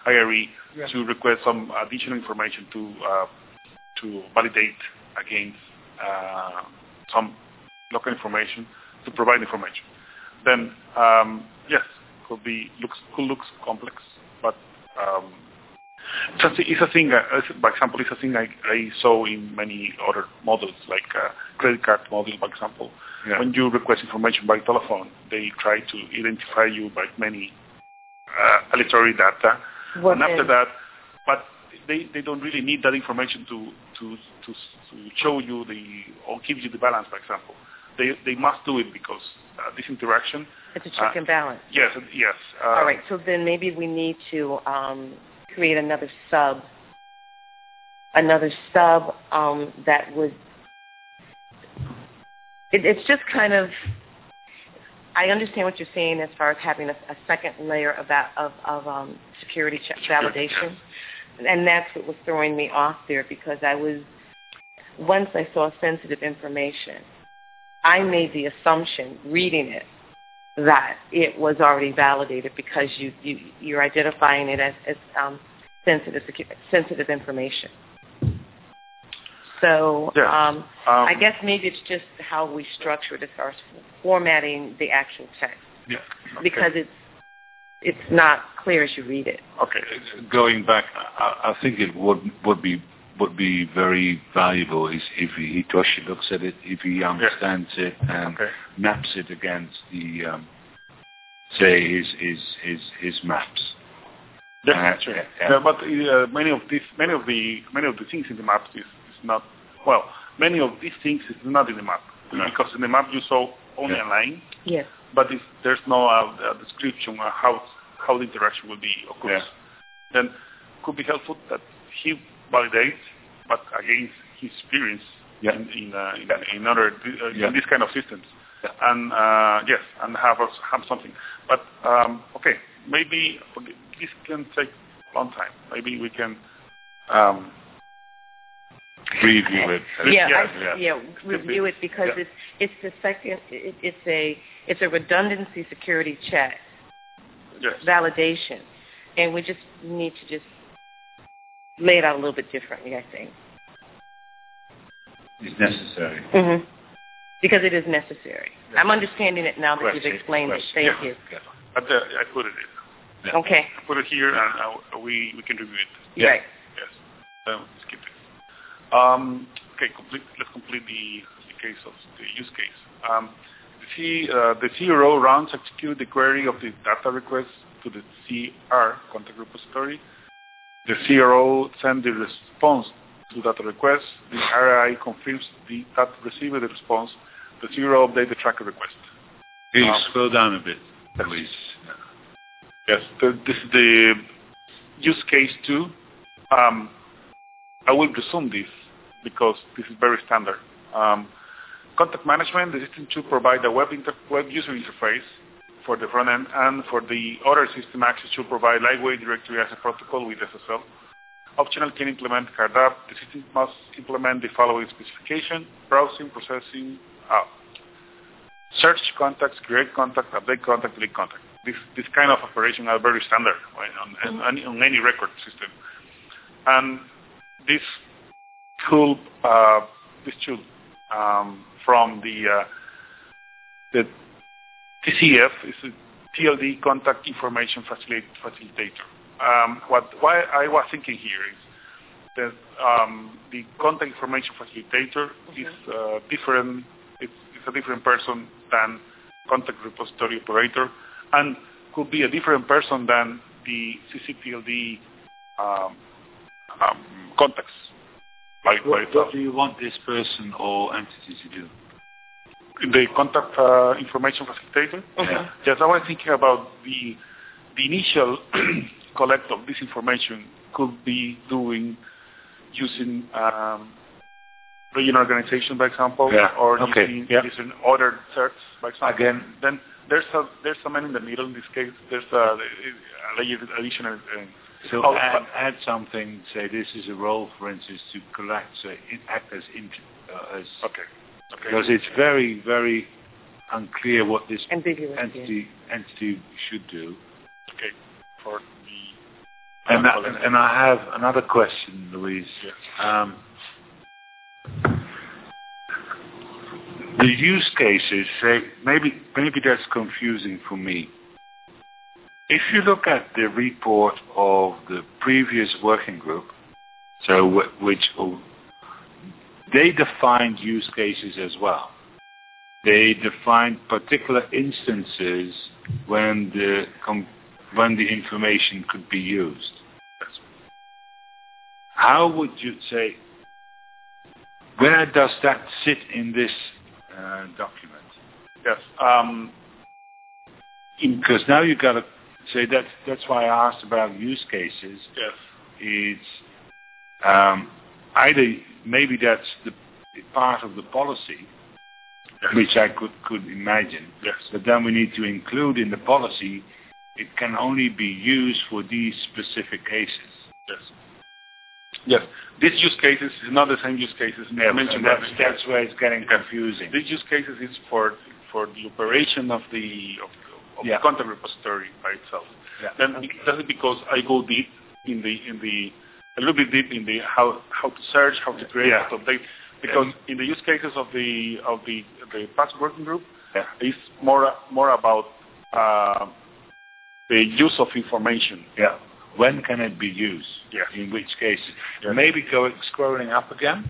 I R E yeah. to request some additional information to uh, to validate against uh, some local information to provide information. Then um, yes, could be looks could looks complex, but um, it's, a, it's a thing. Uh, for example, it's a thing I, I saw in many other models, like uh, credit card model, for example. Yeah. When you request information by telephone, they try to identify you by many uh, electronic data, what and after is? that, but they, they don't really need that information to to to to show you the or give you the balance, for example. They they must do it because uh, this interaction. It's a check uh, and balance. Yes, yes. Uh, All right, so then maybe we need to um, create another sub, another sub um, that would. It, it's just kind of. I understand what you're saying as far as having a, a second layer of that of, of um, security check validation, yes. And that's what was throwing me off there because I was once I saw sensitive information, I made the assumption reading it that it was already validated because you, you you're identifying it as, as um, sensitive sensitive information. So yeah. um, um, I guess maybe it's just how we structure it as far as formatting the actual text. Yeah. Okay. Because it's it's not clear as you read it. Okay. Going back, I, I think it would would be would be very valuable is if he, Hitoshi looks at it, if he understands yeah. it and okay. maps it against the um, say his his his his maps. That's uh, true. Yeah. Yeah, but uh, many of these many of the many of the things in the maps is, is not well. Many of these things is not in the map no. because in the map you saw only yeah. a line. Yes. But if there's no uh, description of how how the interaction will be occurs, yeah. then could be helpful that he validates, but against his experience yeah. in in, uh, in, yeah. in other uh, yeah. in this kind of systems, yeah. and uh, yes, and have us have something. But um, okay, maybe this can take a long time. Maybe we can. Um, Review it. Yeah, yeah, I, yeah. yeah review it because yeah. it's it's the second. It, it's a it's a redundancy security check, yes. validation, and we just need to just lay it out a little bit differently. I think it's necessary mm-hmm. because it is necessary. Yeah. I'm understanding it now that question, you've explained question. it. Thank yeah. you. Yeah. But, uh, I put it in. Yeah. Okay. I put it here, and uh, we we can review it. Yeah. Right. Yes. Um, skip it. Um, okay, complete, let's complete the, the case of the use case. Um, the, C, uh, the C R O runs execute the query of the data request to the C R contact repository. The C R O sends the response to data request. The R I confirms the that received the response. The C R O updates the tracker request. Can you um, scroll down a bit, please? Yes, the, this is the use case two. Um, I will resume this because this is very standard. Um, contact management, the system should provide a web, inter- web user interface for the front end, and for the other system access should provide lightweight directory as a protocol with S S L. Optional can implement CardApp. The system must implement the following specification: browsing, processing, uh, search contacts, create contact, update contact, delete contact. This this kind of operation are very standard on, on, on any record system. And this tool, uh, this tool um, from the uh, the T C F is a T L D contact information facilitate, facilitator. Um, what why I was thinking here is that um, the contact information facilitator mm-hmm. is uh, different. It's, it's a different person than contact repository operator, and could be a different person than the C C T L D um, um, contacts. Like, what, like, what do you want this person or entity to do? The contact uh, information facilitator? Okay. Yes, I was thinking about the the initial collect of this information could be doing using um, regional organization, by example, yeah. or okay. using, yeah. using other certs, by example. Again, then there's a there's a man in the middle in this case. There's a, a layer additional. Uh, so oh, add, add something. Say this is a role, for instance, to collect, say, act as int, uh, as okay. okay. Because it's very very unclear what this Ambiguous, entity yeah. entity should do. Okay. For the And, that, and I have another question, Luis. Yes. Um, the use cases, say, maybe maybe that's confusing for me. If you look at the report of the previous working group, so w- which oh, they defined use cases as well. They defined particular instances when the com- when the information could be used. How would you say, where does that sit in this uh, document? Yes. Um, Because now you've got to say that. That's why I asked about use cases. yes. It's um, either maybe that's the part of the policy, Yes. which I could could imagine. Yes. But then we need to include in the policy. It can only be used for these specific cases. Yes. Yes. These use cases is not the same use cases Yeah, mentioned. that's, that's where it's getting confusing. These use cases is for for the operation of the of, of Yeah. the content repository by itself. Yeah. Then Okay. that's because I go deep in the in the a little bit deep in the how how to search, how to create, Yeah. how to update. Because in the use cases of the of the the past working group, Yeah. it's more more about uh, the use of information. Yeah. When can it be used? Yeah. In which cases? Yeah. Maybe go scrolling up again.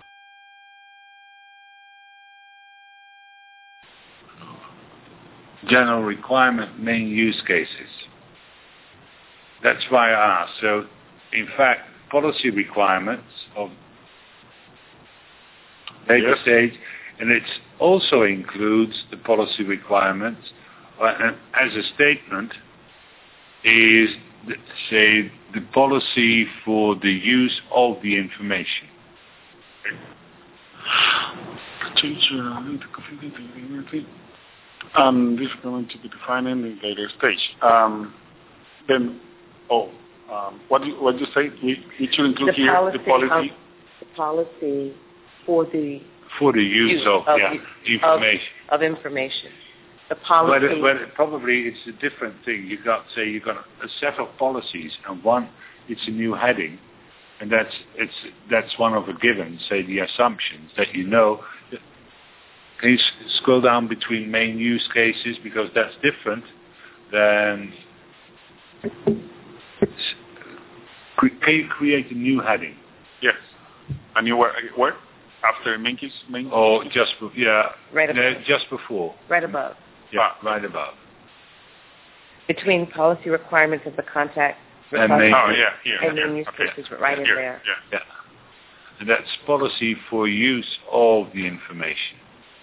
General requirement, main use cases. That's why I asked. So, in fact, policy requirements of later Yes. stage, and it also includes the policy requirements, uh, and as a statement, is, the, say, the policy for the use of the information. Change uh, um, this is going to be defined in the later stage. Um, then, oh, um, what do you, what do you say? We, we should include The here policy the policy. Of, the policy for the For the use, use of, of, yeah, of- information. of information. The policy. Well, well, probably it's a different thing. You got, say, you got a set of policies, and one, it's a new heading, and that's it's that's one of the givens. Say the assumptions that you know. Can you s- scroll down between main use cases, because that's different than. Cre- Can you create a new heading? Yes. A new word, word after main use, main Or just be- yeah, Right no, above. just before. right above. Yeah, Ah. right above. Between policy requirements of the contact And repository main- Oh, yeah, here. and here. then use Okay. cases right in Here, there. Yeah. Yeah. And that's policy for use of the information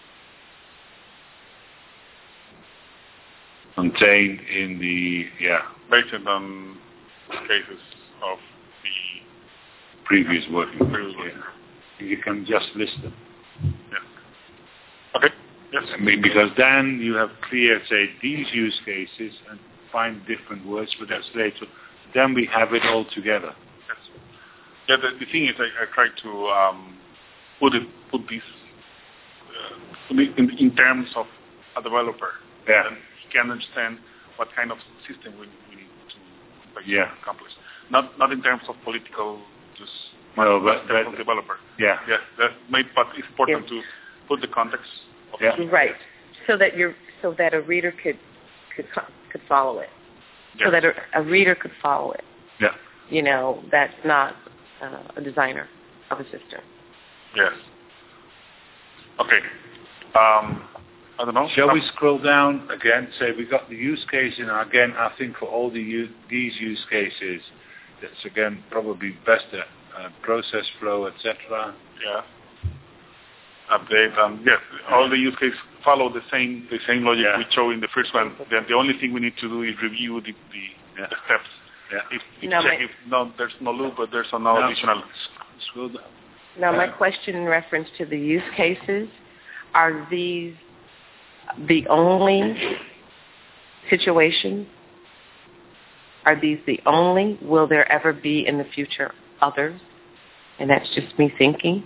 contained in the yeah Based on cases of the previous working group. previous working Yeah. You can just list them. yeah. Okay. Yes. I mean, because then you have clear, say, these use cases and find different words, but that's later. Then we have it all together. Yes. Yeah. The, the thing is, I, I try to um, put it put this uh, put it in, in terms of a developer. Yeah. And he can understand what kind of system we, we need to basically Yeah. accomplish. Not not in terms of political, just Well, in but, terms but of developer. yeah. Yeah, that may, but it's important Yeah. to put the context. Of Yeah. Right. So that you're so that a reader could could co- could follow it. So Yes. that a, a reader could follow it. Yeah. You know, that's not uh, a designer of a system. Yes. Okay. Um, I don't know. Shall we Um, scroll down again? Say we got the use case, and again, I think for all the u- these use cases, that's again probably best at uh, process flow, et cetera. Yeah. Update. Um, yes. All the use cases follow the same the same logic Yeah. we showed in the first one. Then the only thing we need to do is review the the, Yeah. the steps. Yeah. If, if No, check my- if no, there's no loop, but there's no, No. additional. Scroll down. Now, my Yeah. question in reference to the use cases, are these the only situations? Are these the only? Will there ever be in the future others? And that's just me thinking.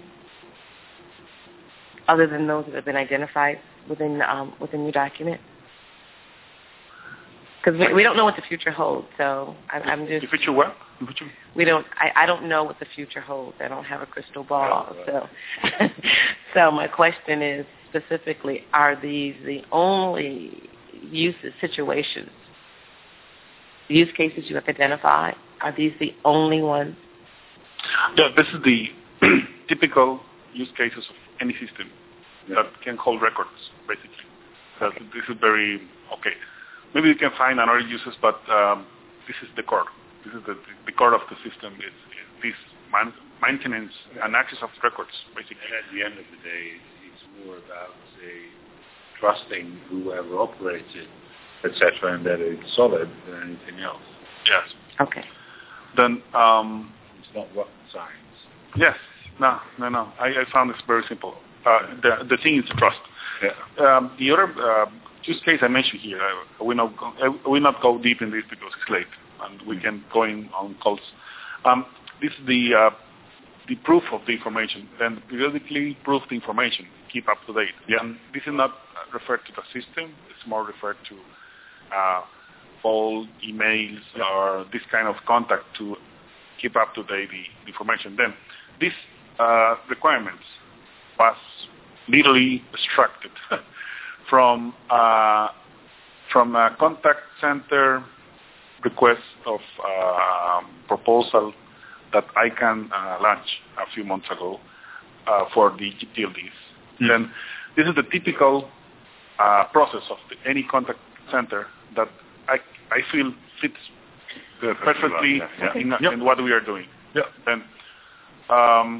Other than those that have been identified within um, within your document. Because we, we don't know what the future holds, so I, I'm just... The future what? The future? We don't, I, I don't know what the future holds. I don't have a crystal ball. So so my question is specifically, are these the only uses, situations, use cases you have identified? Are these the only ones? Yeah, this is the typical use cases of any system that can hold records, basically. So this is very, okay. Maybe you can find another uses, but um, this is the core. This is the, the core of the system is, is this man, maintenance and access of records, basically. And at the end of the day, it's more about, say, trusting whoever operates it, et cetera, and that it's solid than anything else. Yes. Okay. Then um, it's not rocket science. Yes. No, no, no. I, I found this very simple. Uh, the the thing is trust. Yeah. Um, the other uh, use case I mentioned here, I will not go, I will not go deep in this because it's late, and we can go in on calls. Um, this is the uh, the proof of the information. Then periodically proof the information, keep up to date. Yeah. And this is not referred to the system. It's more referred to uh, phone, emails, yeah. or this kind of contact to keep up to date the, the information. Then this uh, requirements was literally extracted from uh, from a contact center request of uh, proposal that I can uh, launch a few months ago uh, for the G T L Ds. Mm. Then this is the typical uh, process of the, any contact center that I I feel fits uh, perfectly yeah. Yeah. In, yep. in what we are doing. Yeah. Then um,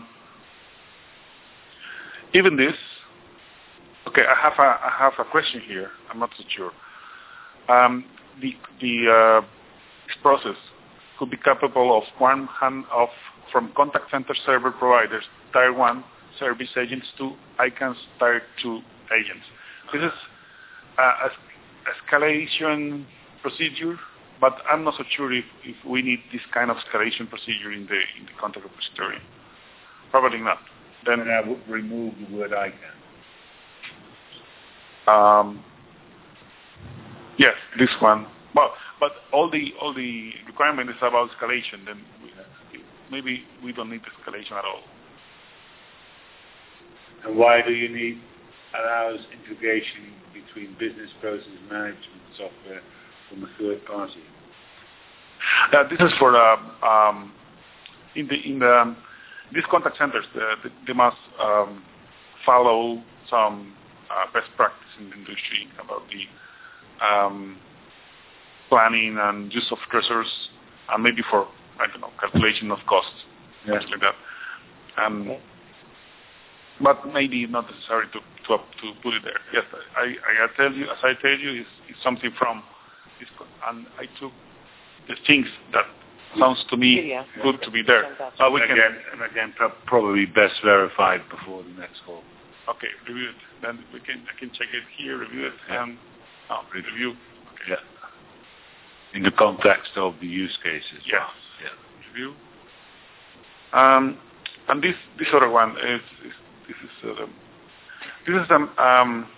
even this. Okay, I have a I have a question here. I'm not so sure. Um, the the uh, this process could be capable of one hand off from contact center server providers, tier one service agents to I C A N's tier two agents. This is a escalation procedure, but I'm not so sure if, if we need this kind of escalation procedure in the in the contact repository. Probably not. Then and I would remove the word I C A N. Um, yes, this one. Well, but all the all the requirement is about escalation. Then we, maybe we don't need escalation at all. And why do you need allows integration between business process management software from a third party? Uh, this is for the um, in the in the um, these contact centers. Uh, they must um, follow some uh, best practice in the industry about the um, planning and use of resources, and maybe for I don't know calculation of costs, yeah. things like that. Um, okay. But maybe not necessary to to, to put it there. Yes, I, I, I tell you, as I tell you, it's, it's something from this, and I took the things that sounds to me yeah. good to be there. Uh, we can, again, and again, probably best verified before the next call. Okay, review it. Then we can I can check it here, review it, yeah. and oh, review. Okay. Yeah. In the context of the use cases. Yes. Wow. Yeah. Review. Um, and this this other one is, is this is uh, this is an um,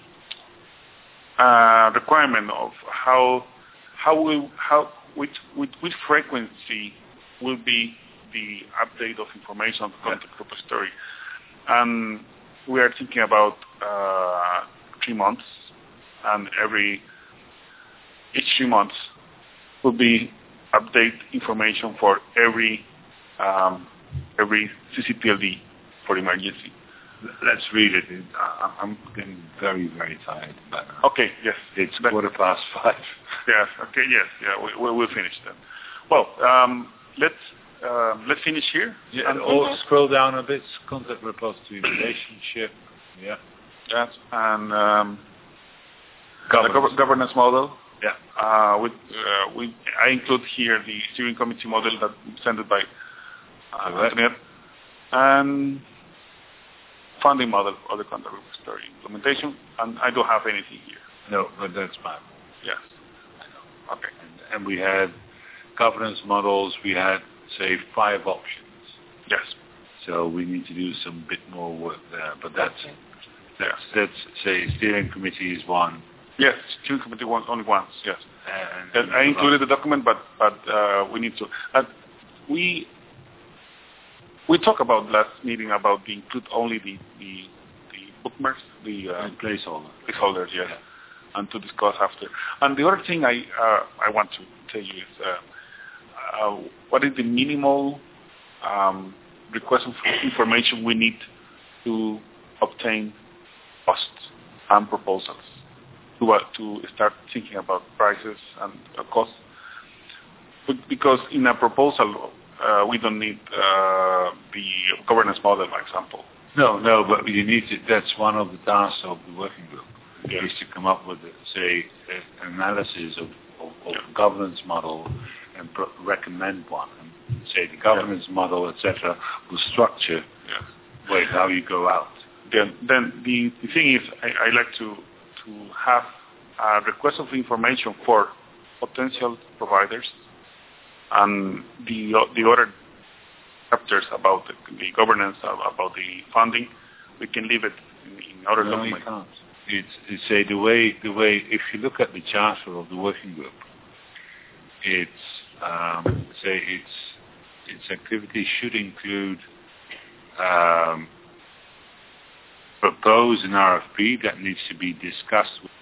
uh, requirement of how how we how which which which frequency will be the update of information on the contact yeah. repository, and we are thinking about uh, three months, and every each three months will be update information for every um, every C C T L D for emergency. Let's read it. I'm getting very, very tired. But okay, yes. It's but, quarter past five. Yes, okay, yes, yeah, we, we, we'll finish then. Well, um, let's uh, let's finish here. Yeah, and or scroll down a bit, contact repository relationship. Yeah. Yes, and um, governance. The governance model. Yeah. Uh, with, uh, we, I include here the steering committee model that presented by uh, Antoinette. And funding model for the contact repository implementation, and I don't have anything here. No, but that's fine. Yes. I know. Okay. And, and we had governance models, we had, say, five options. Yes. So we need to do some bit more work there, but that's, okay. that's, that's say, steering committee is one, Yes, steering committee one, only once. Yes, and, and I included the document, but but uh, we need to. Uh, we we talked about last meeting about the include only the the, the bookmarks, the uh, placeholder. placeholders, yes, yeah. And to discuss after. And the other thing I uh, I want to tell you is uh, uh, what is the minimal um, request of information we need to obtain costs and proposals to uh, to start thinking about prices and uh, costs. But because in a proposal uh, we don't need uh, the governance model, for example. No, no, but you need to. That's one of the tasks of the working group. Yeah. Is to come up with, say, an analysis of, of, of yeah. governance model and pro- recommend one. And say the governance yeah. model, et cetera, will structure yeah. way how you go out. Then, then the, the thing is, I, I like to to have a request of information for potential providers and the the other chapters about the, the governance, about the funding. We can leave it in, in other no, documents. You can't. It's, it's say the way the way if you look at the charter of the working group, it's um, say its its activity should include um, propose an R F P that needs to be discussed with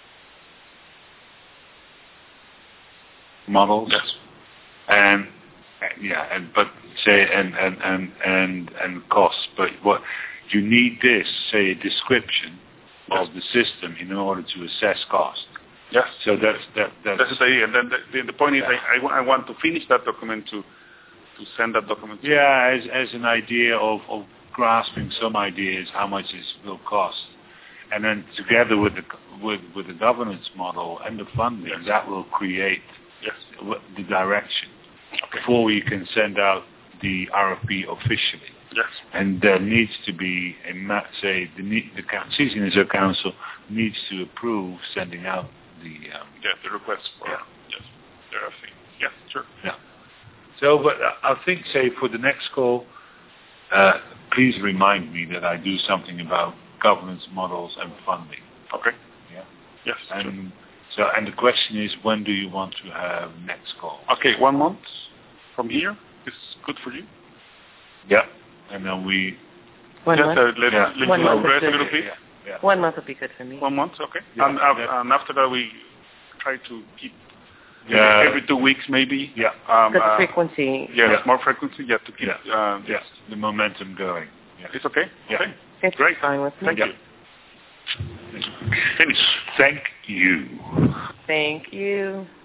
models, yes. and yeah, and but say and and and and and costs. But what you need this say a description of the system in order to assess cost. Yes. So that's that. That's, that's the idea. And then the, the, the point is, yeah. I, I, I want to finish that document to to send that document. To yeah, as as an idea of, of grasping some ideas, how much it will cost, and then together with the with with the governance model and the funding, yes. that will create yes. the direction okay. before we can send out the R F P officially. Yes. And there needs to be, a say, the, the Season Reserve Council needs to approve sending out the... Um, yeah, the request for... Yeah. Yes, the R F P. Yeah, sure. Yeah. So, but I think, say, for the next call, uh, please remind me that I do something about governance models and funding. Okay. Yeah. Yes, and sure. So, and the question is, when do you want to have next call? Okay, one month from here is good for you? Yeah. And then we... One just, month? Uh, let, yeah. let One you month rest a good. little bit. Yeah. Yeah. One month would be good for me. One month, okay. Yeah. And, uh, and after that, we try to keep yeah. every, every two weeks, maybe. Yeah. Because Um, the uh, frequency. Yes, yeah. more frequency. Yeah, to keep. Yeah. Uh, yes. The momentum going. Yeah. It's okay. Yeah. Okay. It's great. fine with me. Thank yeah. you. Finish. Thank you. Thank you.